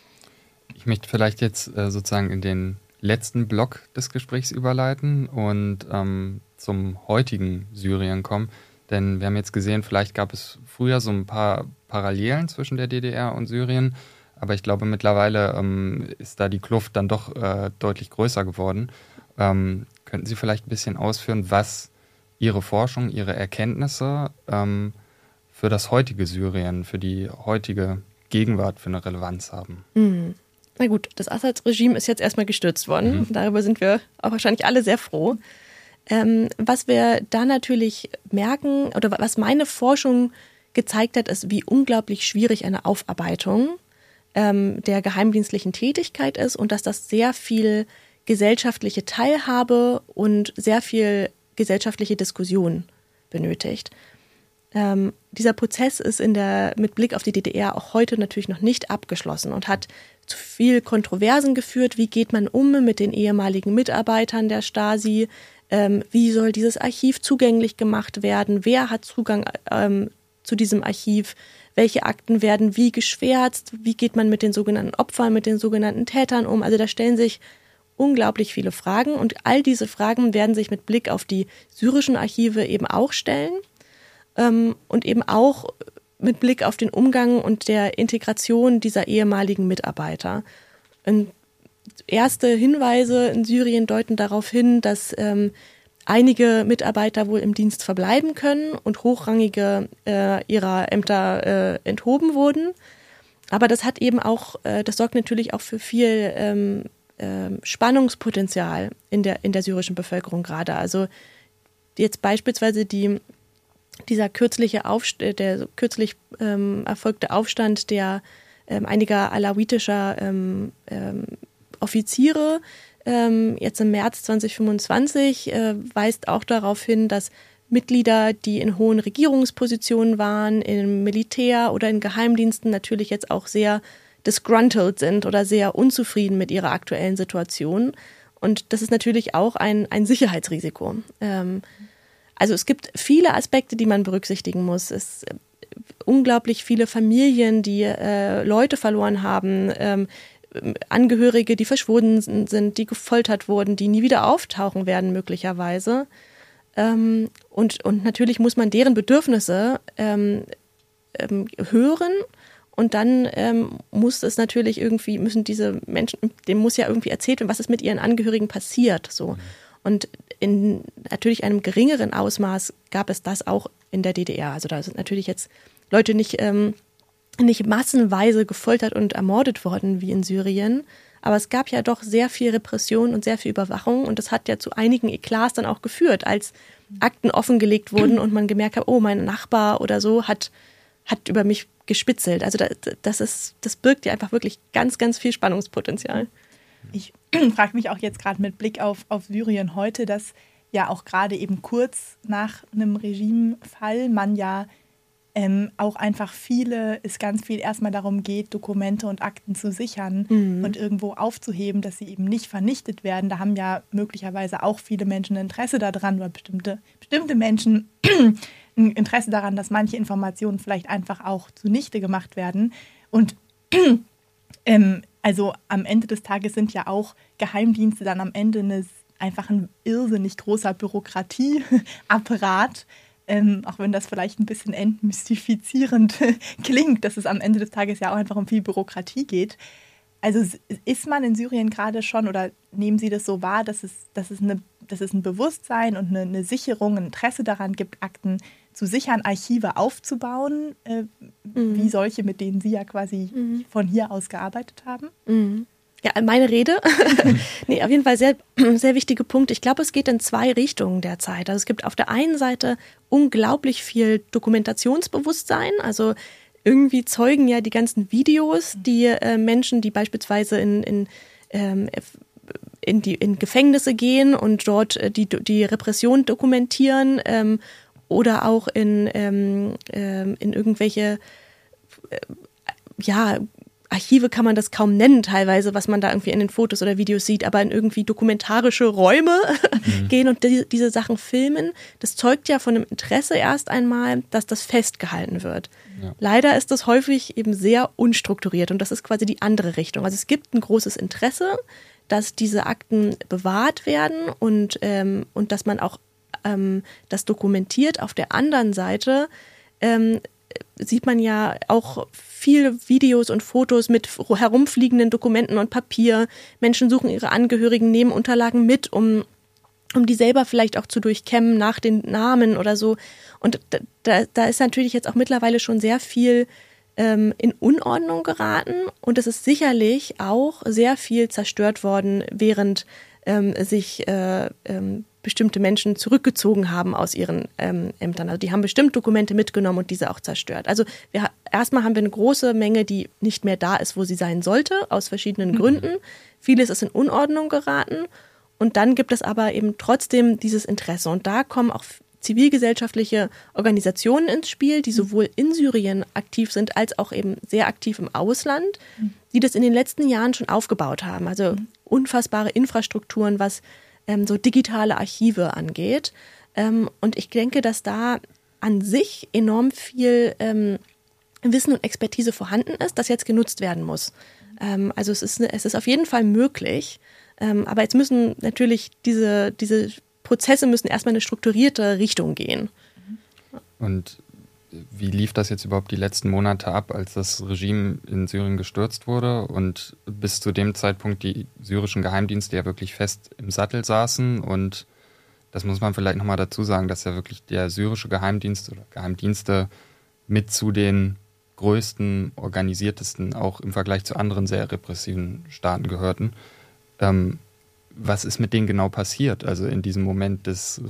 Ich möchte vielleicht jetzt äh, sozusagen in den letzten Block des Gesprächs überleiten und ähm, zum heutigen Syrien kommen. Denn wir haben jetzt gesehen, vielleicht gab es früher so ein paar Parallelen zwischen der D D R und Syrien. Aber ich glaube, mittlerweile ähm, ist da die Kluft dann doch äh, deutlich größer geworden. Ähm, könnten Sie vielleicht ein bisschen ausführen, was Ihre Forschung, Ihre Erkenntnisse ähm, für das heutige Syrien, für die heutige Gegenwart für eine Relevanz haben? Mhm. Na gut, das Assad-Regime ist jetzt erstmal gestürzt worden. Mhm. Darüber sind wir auch wahrscheinlich alle sehr froh. Ähm, was wir da natürlich merken, oder was meine Forschung gezeigt hat, ist, wie unglaublich schwierig eine Aufarbeitung ähm, der geheimdienstlichen Tätigkeit ist und dass das sehr viel gesellschaftliche Teilhabe und sehr viel gesellschaftliche Diskussion benötigt. Ähm, dieser Prozess ist in der, mit Blick auf die D D R auch heute natürlich noch nicht abgeschlossen und hat zu viel Kontroversen geführt. Wie geht man um mit den ehemaligen Mitarbeitern der Stasi? Ähm, wie soll dieses Archiv zugänglich gemacht werden? Wer hat Zugang ähm, zu diesem Archiv? Welche Akten werden wie geschwärzt? Wie geht man mit den sogenannten Opfern, mit den sogenannten Tätern um? Also da stellen sich unglaublich viele Fragen und all diese Fragen werden sich mit Blick auf die syrischen Archive eben auch stellen ähm, und eben auch mit Blick auf den Umgang und der Integration dieser ehemaligen Mitarbeiter. Und erste Hinweise in Syrien deuten darauf hin, dass ähm, einige Mitarbeiter wohl im Dienst verbleiben können und hochrangige äh, ihrer Ämter äh, enthoben wurden. Aber das hat eben auch, äh, das sorgt natürlich auch für viel ähm, Spannungspotenzial in der, in der syrischen Bevölkerung gerade. Also jetzt beispielsweise die, dieser kürzliche Aufst- der kürzlich ähm, erfolgte Aufstand der ähm, einiger alawitischer ähm, ähm, Offiziere. Ähm, jetzt im März zwanzig fünfundzwanzig äh, weist auch darauf hin, dass Mitglieder, die in hohen Regierungspositionen waren, im Militär oder in Geheimdiensten, natürlich jetzt auch sehr disgruntled sind oder sehr unzufrieden mit ihrer aktuellen Situation. Und das ist natürlich auch ein, ein Sicherheitsrisiko. Ähm, also es gibt viele Aspekte, die man berücksichtigen muss. Es äh, unglaublich viele Familien, die äh, Leute verloren haben, ähm, Angehörige, die verschwunden sind, die gefoltert wurden, die nie wieder auftauchen werden möglicherweise. Ähm, und, und natürlich muss man deren Bedürfnisse ähm, ähm, hören und dann ähm, muss es natürlich irgendwie, müssen diese Menschen, dem muss ja irgendwie erzählt werden, was ist mit ihren Angehörigen passiert. So. Und in natürlich einem geringeren Ausmaß gab es das auch in der D D R. Also da sind natürlich jetzt Leute nicht, ähm, nicht massenweise gefoltert und ermordet worden wie in Syrien, aber es gab ja doch sehr viel Repression und sehr viel Überwachung und das hat ja zu einigen Eklats dann auch geführt, als Akten offengelegt wurden und man gemerkt hat, oh, mein Nachbar oder so hat, hat über mich gespitzelt. Also das, das, ist, das birgt ja einfach wirklich ganz, ganz viel Spannungspotenzial. Ich frage mich auch jetzt gerade mit Blick auf, auf Syrien heute, dass ja auch gerade eben kurz nach einem Regimefall man ja Ähm, auch einfach viele, es ganz viel erstmal darum geht, Dokumente und Akten zu sichern mhm. und irgendwo aufzuheben, dass sie eben nicht vernichtet werden. Da haben ja möglicherweise auch viele Menschen Interesse daran oder bestimmte, bestimmte Menschen ein Interesse daran, dass manche Informationen vielleicht einfach auch zunichte gemacht werden. Und ähm, also am Ende des Tages sind ja auch Geheimdienste dann am Ende eine, einfach ein irrsinnig großer Bürokratieapparat. Ähm, auch wenn das vielleicht ein bisschen entmystifizierend klingt, dass es am Ende des Tages ja auch einfach um viel Bürokratie geht. Also ist man in Syrien gerade schon oder nehmen Sie das so wahr, dass es, dass es, eine, dass es ein Bewusstsein und eine, eine Sicherung, ein Interesse daran gibt, Akten zu sichern, Archive aufzubauen, äh, mhm. wie solche, mit denen Sie ja quasi mhm. von hier aus gearbeitet haben? Mhm. Ja, meine Rede. Nee, auf jeden Fall sehr, sehr wichtige Punkte. Ich glaube, es geht in zwei Richtungen derzeit. Also es gibt auf der einen Seite unglaublich viel Dokumentationsbewusstsein. Also irgendwie zeugen ja die ganzen Videos, die äh, Menschen, die beispielsweise in, in, ähm, in, die, in Gefängnisse gehen und dort äh, die, die Repression dokumentieren ähm, oder auch in, ähm, ähm, in irgendwelche, äh, ja, Archive kann man das kaum nennen teilweise, was man da irgendwie in den Fotos oder Videos sieht, aber in irgendwie dokumentarische Räume mhm. gehen und die, diese Sachen filmen. Das zeugt ja von einem Interesse erst einmal, dass das festgehalten wird. Ja. Leider ist das häufig eben sehr unstrukturiert und das ist quasi die andere Richtung. Also es gibt ein großes Interesse, dass diese Akten bewahrt werden und, ähm, und dass man auch ähm, das dokumentiert. Auf der anderen Seite ähm, sieht man ja auch viele Videos und Fotos mit herumfliegenden Dokumenten und Papier. Menschen suchen ihre Angehörigen, nehmen Unterlagen mit, um, um die selber vielleicht auch zu durchkämmen nach den Namen oder so. Und da, da ist natürlich jetzt auch mittlerweile schon sehr viel ähm, in Unordnung geraten. Und es ist sicherlich auch sehr viel zerstört worden, während ähm, sich äh, ähm, bestimmte Menschen zurückgezogen haben aus ihren ähm, Ämtern. Also die haben bestimmt Dokumente mitgenommen und diese auch zerstört. Also wir, erstmal haben wir eine große Menge, die nicht mehr da ist, wo sie sein sollte, aus verschiedenen mhm. Gründen. Vieles ist in Unordnung geraten. Und dann gibt es aber eben trotzdem dieses Interesse. Und da kommen auch zivilgesellschaftliche Organisationen ins Spiel, die sowohl in Syrien aktiv sind, als auch eben sehr aktiv im Ausland, die das in den letzten Jahren schon aufgebaut haben. Also unfassbare Infrastrukturen, was ähm, so digitale Archive angeht. Ähm, und ich denke, dass da an sich enorm viel ähm, Wissen und Expertise vorhanden ist, das jetzt genutzt werden muss. Ähm, also es ist, es ist auf jeden Fall möglich. Ähm, aber jetzt müssen natürlich diese, diese Prozesse müssen erstmal in eine strukturierte Richtung gehen. Und wie lief das jetzt überhaupt die letzten Monate ab, als das Regime in Syrien gestürzt wurde und bis zu dem Zeitpunkt die syrischen Geheimdienste ja wirklich fest im Sattel saßen? Und das muss man vielleicht nochmal dazu sagen, dass ja wirklich der syrische Geheimdienst oder Geheimdienste mit zu den größten, organisiertesten, auch im Vergleich zu anderen sehr repressiven Staaten gehörten. Ähm, was ist mit denen genau passiert? Also in diesem Moment des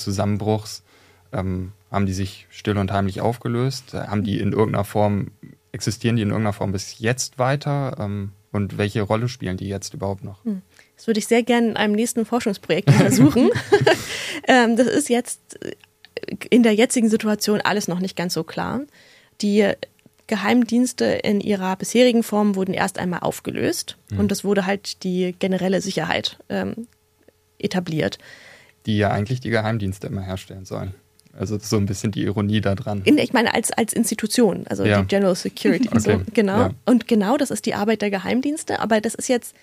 Regimezusammenbruchs, ähm, haben die sich still und heimlich aufgelöst? Haben die in irgendeiner Form existieren die in irgendeiner Form bis jetzt weiter? Ähm, und welche Rolle spielen die jetzt überhaupt noch? Das würde ich sehr gerne in einem nächsten Forschungsprojekt untersuchen. ähm, das ist jetzt in der jetzigen Situation alles noch nicht ganz so klar. Die Geheimdienste in ihrer bisherigen Form wurden erst einmal aufgelöst mhm. und es wurde halt die generelle Sicherheit ähm, etabliert. Die ja eigentlich die Geheimdienste immer herstellen sollen. Also das ist so ein bisschen die Ironie da dran. In, ich meine als, als Institution, also ja. die General Security. Okay. So, genau. Ja. Und genau das ist die Arbeit der Geheimdienste. Aber das ist jetzt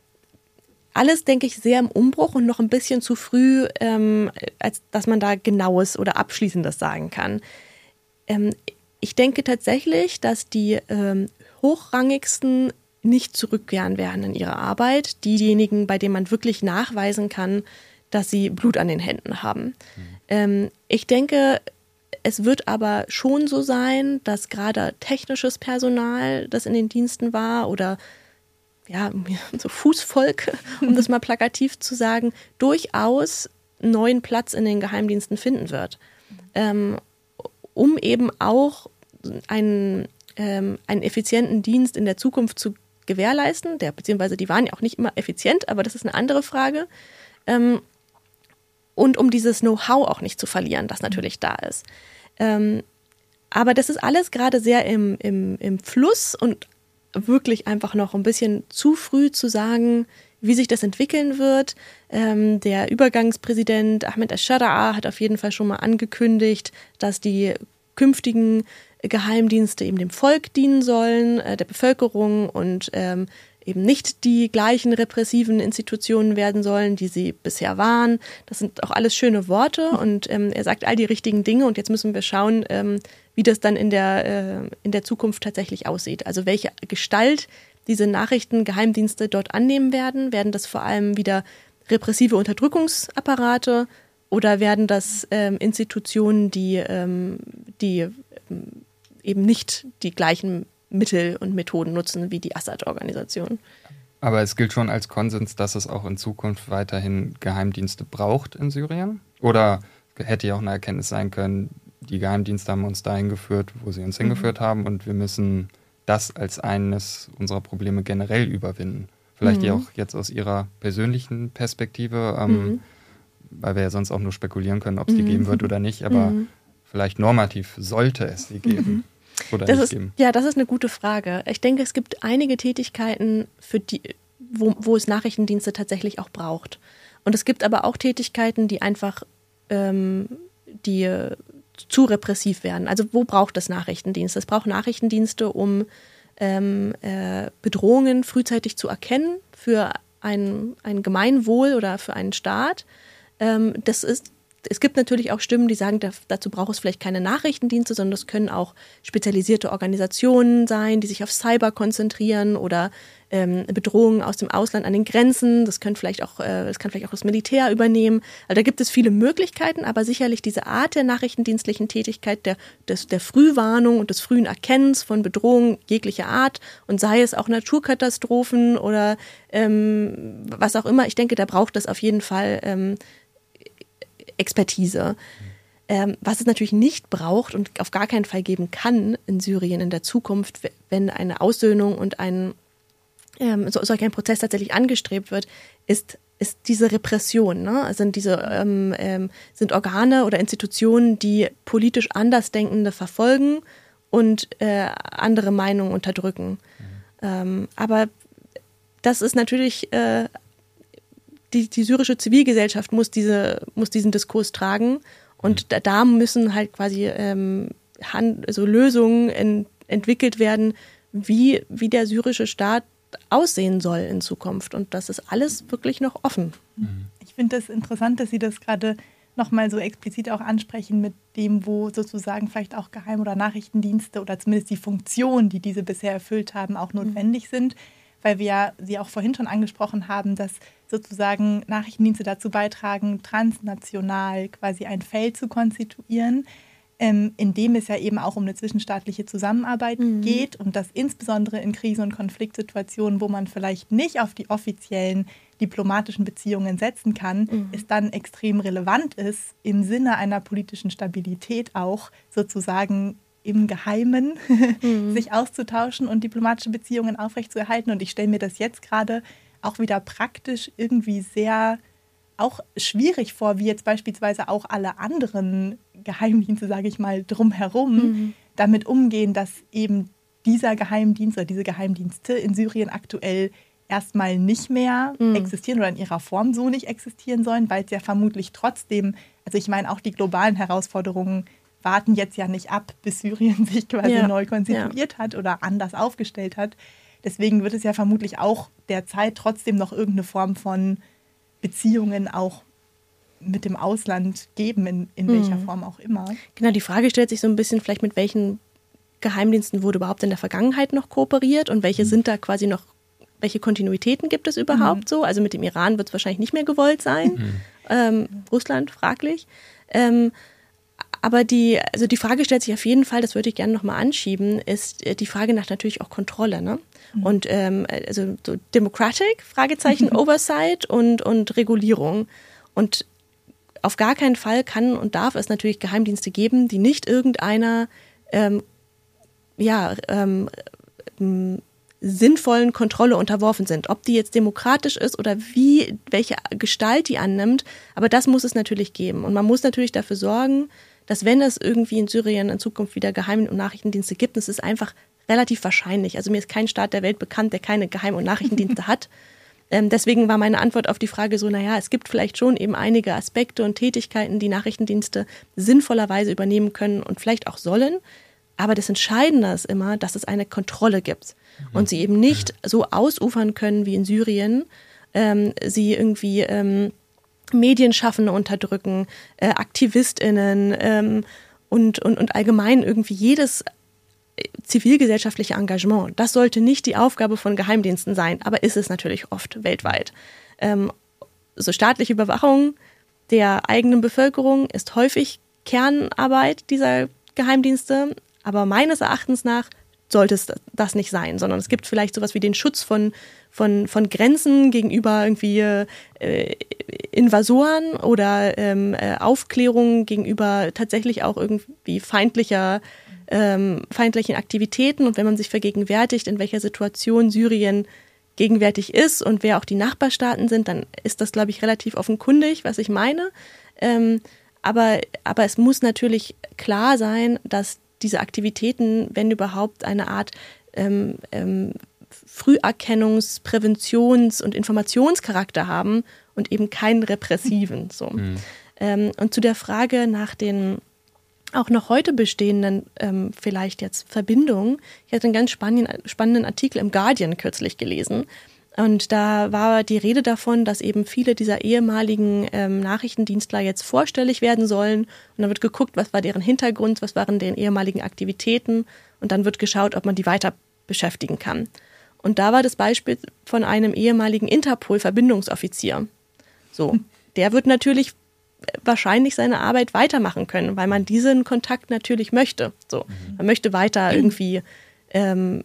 alles, denke ich, sehr im Umbruch und noch ein bisschen zu früh, ähm, als dass man da Genaues oder Abschließendes sagen kann. Ähm, ich denke tatsächlich, dass die ähm, hochrangigsten nicht zurückkehren werden in ihre Arbeit. Diejenigen, bei denen man wirklich nachweisen kann, dass sie Blut an den Händen haben. Mhm. Ähm, ich denke, es wird aber schon so sein, dass gerade technisches Personal, das in den Diensten war, oder ja, so Fußvolk, um das mal plakativ zu sagen, durchaus einen neuen Platz in den Geheimdiensten finden wird. Ähm, um eben auch einen, ähm, einen effizienten Dienst in der Zukunft zu gewährleisten, der, beziehungsweise die waren ja auch nicht immer effizient, aber das ist eine andere Frage. Ähm, und um dieses Know-how auch nicht zu verlieren, das natürlich da ist. Ähm, aber das ist alles gerade sehr im, im, im Fluss und wirklich einfach noch ein bisschen zu früh zu sagen, wie sich das entwickeln wird. Ähm, der Übergangspräsident Ahmed al-Shara'a hat auf jeden Fall schon mal angekündigt, dass die künftigen Geheimdienste eben dem Volk dienen sollen, äh, der Bevölkerung und ähm, eben nicht die gleichen repressiven Institutionen werden sollen, die sie bisher waren. Das sind auch alles schöne Worte und ähm, er sagt all die richtigen Dinge und jetzt müssen wir schauen, ähm, wie das dann in der, äh, in der Zukunft tatsächlich aussieht. Also welche Gestalt diese Nachrichtengeheimdienste dort annehmen werden. Werden das vor allem wieder repressive Unterdrückungsapparate oder werden das ähm, Institutionen, die, ähm, die ähm, eben nicht die gleichen Mittel und Methoden nutzen wie die Assad-Organisation? Aber es gilt schon als Konsens, dass es auch in Zukunft weiterhin Geheimdienste braucht in Syrien? Oder hätte ja auch eine Erkenntnis sein können, die Geheimdienste haben uns dahin geführt, wo sie uns hingeführt mhm. haben und wir müssen das als eines unserer Probleme generell überwinden. Vielleicht mhm. ja auch jetzt aus Ihrer persönlichen Perspektive, ähm, mhm. weil wir ja sonst auch nur spekulieren können, ob es die mhm. geben wird oder nicht, aber mhm. vielleicht normativ sollte es sie geben. Mhm. Oder das nicht ist, geben. Ja, das ist eine gute Frage. Ich denke, es gibt einige Tätigkeiten, für die, wo, wo es Nachrichtendienste tatsächlich auch braucht. Und es gibt aber auch Tätigkeiten, die einfach ähm, die zu repressiv werden. Also wo braucht es Nachrichtendienste? Es braucht Nachrichtendienste, um ähm, äh, Bedrohungen frühzeitig zu erkennen für ein, ein Gemeinwohl oder für einen Staat. Ähm, das ist Es gibt natürlich auch Stimmen, die sagen, dazu braucht es vielleicht keine Nachrichtendienste, sondern das können auch spezialisierte Organisationen sein, die sich auf Cyber konzentrieren oder ähm, Bedrohungen aus dem Ausland an den Grenzen. Das können vielleicht auch, äh, das kann vielleicht auch das Militär übernehmen. Also da gibt es viele Möglichkeiten, aber sicherlich diese Art der nachrichtendienstlichen Tätigkeit, der, des, der Frühwarnung und des frühen Erkennens von Bedrohungen jeglicher Art und sei es auch Naturkatastrophen oder ähm, was auch immer. Ich denke, da braucht es auf jeden Fall ähm, Expertise. Ähm, was es natürlich nicht braucht und auf gar keinen Fall geben kann in Syrien in der Zukunft, wenn eine Aussöhnung und ein ähm, so, solch ein Prozess tatsächlich angestrebt wird, ist, ist diese Repression. Ne? Also sind diese ähm, ähm, sind Organe oder Institutionen, die politisch Andersdenkende verfolgen und äh, andere Meinungen unterdrücken. Mhm. Ähm, aber das ist natürlich äh, Die, die syrische Zivilgesellschaft muss, diese, muss diesen Diskurs tragen und da, da müssen halt quasi ähm, Hand, also Lösungen en, entwickelt werden, wie, wie der syrische Staat aussehen soll in Zukunft. Und das ist alles wirklich noch offen. Ich finde das interessant, dass Sie das gerade nochmal so explizit auch ansprechen mit dem, wo sozusagen vielleicht auch Geheim- oder Nachrichtendienste oder zumindest die Funktionen, die diese bisher erfüllt haben, auch notwendig mhm. sind. Weil wir ja Sie auch vorhin schon angesprochen haben, dass sozusagen Nachrichtendienste dazu beitragen, transnational quasi ein Feld zu konstituieren, ähm, in dem es ja eben auch um eine zwischenstaatliche Zusammenarbeit mhm. geht und dass insbesondere in Krisen- und Konfliktsituationen, wo man vielleicht nicht auf die offiziellen diplomatischen Beziehungen setzen kann, mhm. es dann extrem relevant ist, im Sinne einer politischen Stabilität auch sozusagen im Geheimen mhm. sich auszutauschen und diplomatische Beziehungen aufrechtzuerhalten. Und ich stelle mir das jetzt gerade auch wieder praktisch irgendwie sehr auch schwierig vor, wie jetzt beispielsweise auch alle anderen Geheimdienste, sage ich mal, drumherum mhm. damit umgehen, dass eben dieser Geheimdienst oder diese Geheimdienste in Syrien aktuell erstmal nicht mehr mhm. existieren oder in ihrer Form so nicht existieren sollen, weil es ja vermutlich trotzdem, also ich meine auch die globalen Herausforderungen warten jetzt ja nicht ab, bis Syrien sich quasi ja. neu konstituiert ja. hat oder anders aufgestellt hat. Deswegen wird es ja vermutlich auch derzeit trotzdem noch irgendeine Form von Beziehungen auch mit dem Ausland geben, in, in welcher mhm. Form auch immer. Genau, die Frage stellt sich so ein bisschen vielleicht, mit welchen Geheimdiensten wurde überhaupt in der Vergangenheit noch kooperiert und welche mhm. sind da quasi noch, welche Kontinuitäten gibt es überhaupt mhm. so? Also mit dem Iran wird es wahrscheinlich nicht mehr gewollt sein. Mhm. Ähm, Russland, fraglich. Ähm, aber die, also die Frage stellt sich auf jeden Fall, das würde ich gerne nochmal anschieben, ist die Frage nach natürlich auch Kontrolle, ne? Mhm. Und ähm, also so Democratic, Fragezeichen, mhm. Oversight und, und Regulierung. Und auf gar keinen Fall kann und darf es natürlich Geheimdienste geben, die nicht irgendeiner ähm, ja, ähm, ähm, sinnvollen Kontrolle unterworfen sind. Ob die jetzt demokratisch ist oder wie, welche Gestalt die annimmt, aber das muss es natürlich geben. Und man muss natürlich dafür sorgen, dass wenn es irgendwie in Syrien in Zukunft wieder Geheim- und Nachrichtendienste gibt, das ist einfach relativ wahrscheinlich. Also mir ist kein Staat der Welt bekannt, der keine Geheim- und Nachrichtendienste hat. Ähm, deswegen war meine Antwort auf die Frage so, naja, es gibt vielleicht schon eben einige Aspekte und Tätigkeiten, die Nachrichtendienste sinnvollerweise übernehmen können und vielleicht auch sollen. Aber das Entscheidende ist immer, dass es eine Kontrolle gibt und sie eben nicht so ausufern können wie in Syrien, ähm, sie irgendwie ähm, Medienschaffende unterdrücken, äh, AktivistInnen ähm, und, und, und allgemein irgendwie jedes zivilgesellschaftliche Engagement. Das sollte nicht die Aufgabe von Geheimdiensten sein, aber ist es natürlich oft weltweit. Ähm, so staatliche Überwachung der eigenen Bevölkerung ist häufig Kernarbeit dieser Geheimdienste, aber meines Erachtens nach sollte es das nicht sein, sondern es gibt vielleicht sowas wie den Schutz von, von, von Grenzen gegenüber irgendwie äh, Invasoren oder ähm, äh, Aufklärung gegenüber tatsächlich auch irgendwie feindlicher, ähm, feindlichen Aktivitäten. Und wenn man sich vergegenwärtigt, in welcher Situation Syrien gegenwärtig ist und wer auch die Nachbarstaaten sind, dann ist das, glaube ich, relativ offenkundig, was ich meine. Ähm, aber, aber es muss natürlich klar sein, dass diese Aktivitäten, wenn überhaupt, eine Art ähm, ähm, Früherkennungs-, Präventions- und Informationscharakter haben und eben keinen repressiven. So. Mhm. Ähm, und zu der Frage nach den auch noch heute bestehenden ähm, vielleicht jetzt Verbindungen. Ich hatte einen ganz spannenden, spannenden Artikel im Guardian kürzlich gelesen. Und da war die Rede davon, dass eben viele dieser ehemaligen ähm, Nachrichtendienstler jetzt vorstellig werden sollen. Und dann wird geguckt, was war deren Hintergrund, was waren deren ehemaligen Aktivitäten. Und dann wird geschaut, ob man die weiter beschäftigen kann. Und da war das Beispiel von einem ehemaligen Interpol-Verbindungsoffizier. So, der wird natürlich wahrscheinlich seine Arbeit weitermachen können, weil man diesen Kontakt natürlich möchte. So, man möchte weiter irgendwie ähm,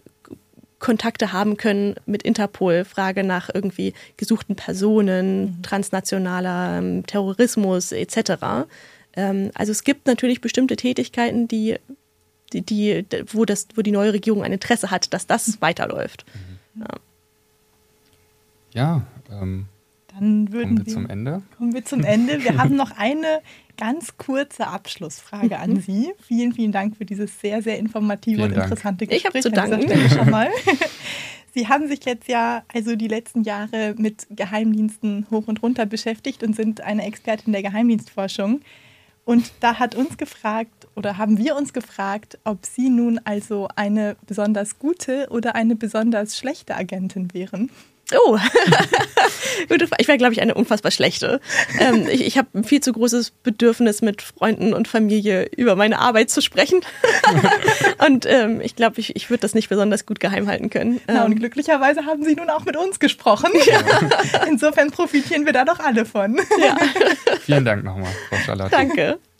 Kontakte haben können mit Interpol, Frage nach irgendwie gesuchten Personen, mhm. transnationaler ähm, Terrorismus et cetera. Ähm, also es gibt natürlich bestimmte Tätigkeiten, die, die, die, wo, das, wo die neue Regierung ein Interesse hat, dass das weiterläuft. Mhm. Ja, ja ähm, dann würden kommen wir wir zum Ende. Kommen wir zum Ende. Wir haben noch eine ganz kurze Abschlussfrage an Sie. Vielen, vielen Dank für dieses sehr, sehr informative vielen und Dank. interessante Gespräch. Ich habe zu danken. Stelle schon mal. Sie haben sich jetzt ja also die letzten Jahre mit Geheimdiensten hoch und runter beschäftigt und sind eine Expertin der Geheimdienstforschung. Und da hat uns gefragt, oder haben wir uns gefragt, ob Sie nun also eine besonders gute oder eine besonders schlechte Agentin wären. Oh, gute Frage. Ich wäre, glaube ich, eine unfassbar schlechte. Ähm, ich ich habe ein viel zu großes Bedürfnis, mit Freunden und Familie über meine Arbeit zu sprechen. Und ähm, ich glaube, ich, ich würde das nicht besonders gut geheim halten können. Na, und glücklicherweise haben Sie nun auch mit uns gesprochen. Ja. Insofern profitieren wir da doch alle von. Ja. Vielen Dank nochmal, Frau Charlotte. Danke.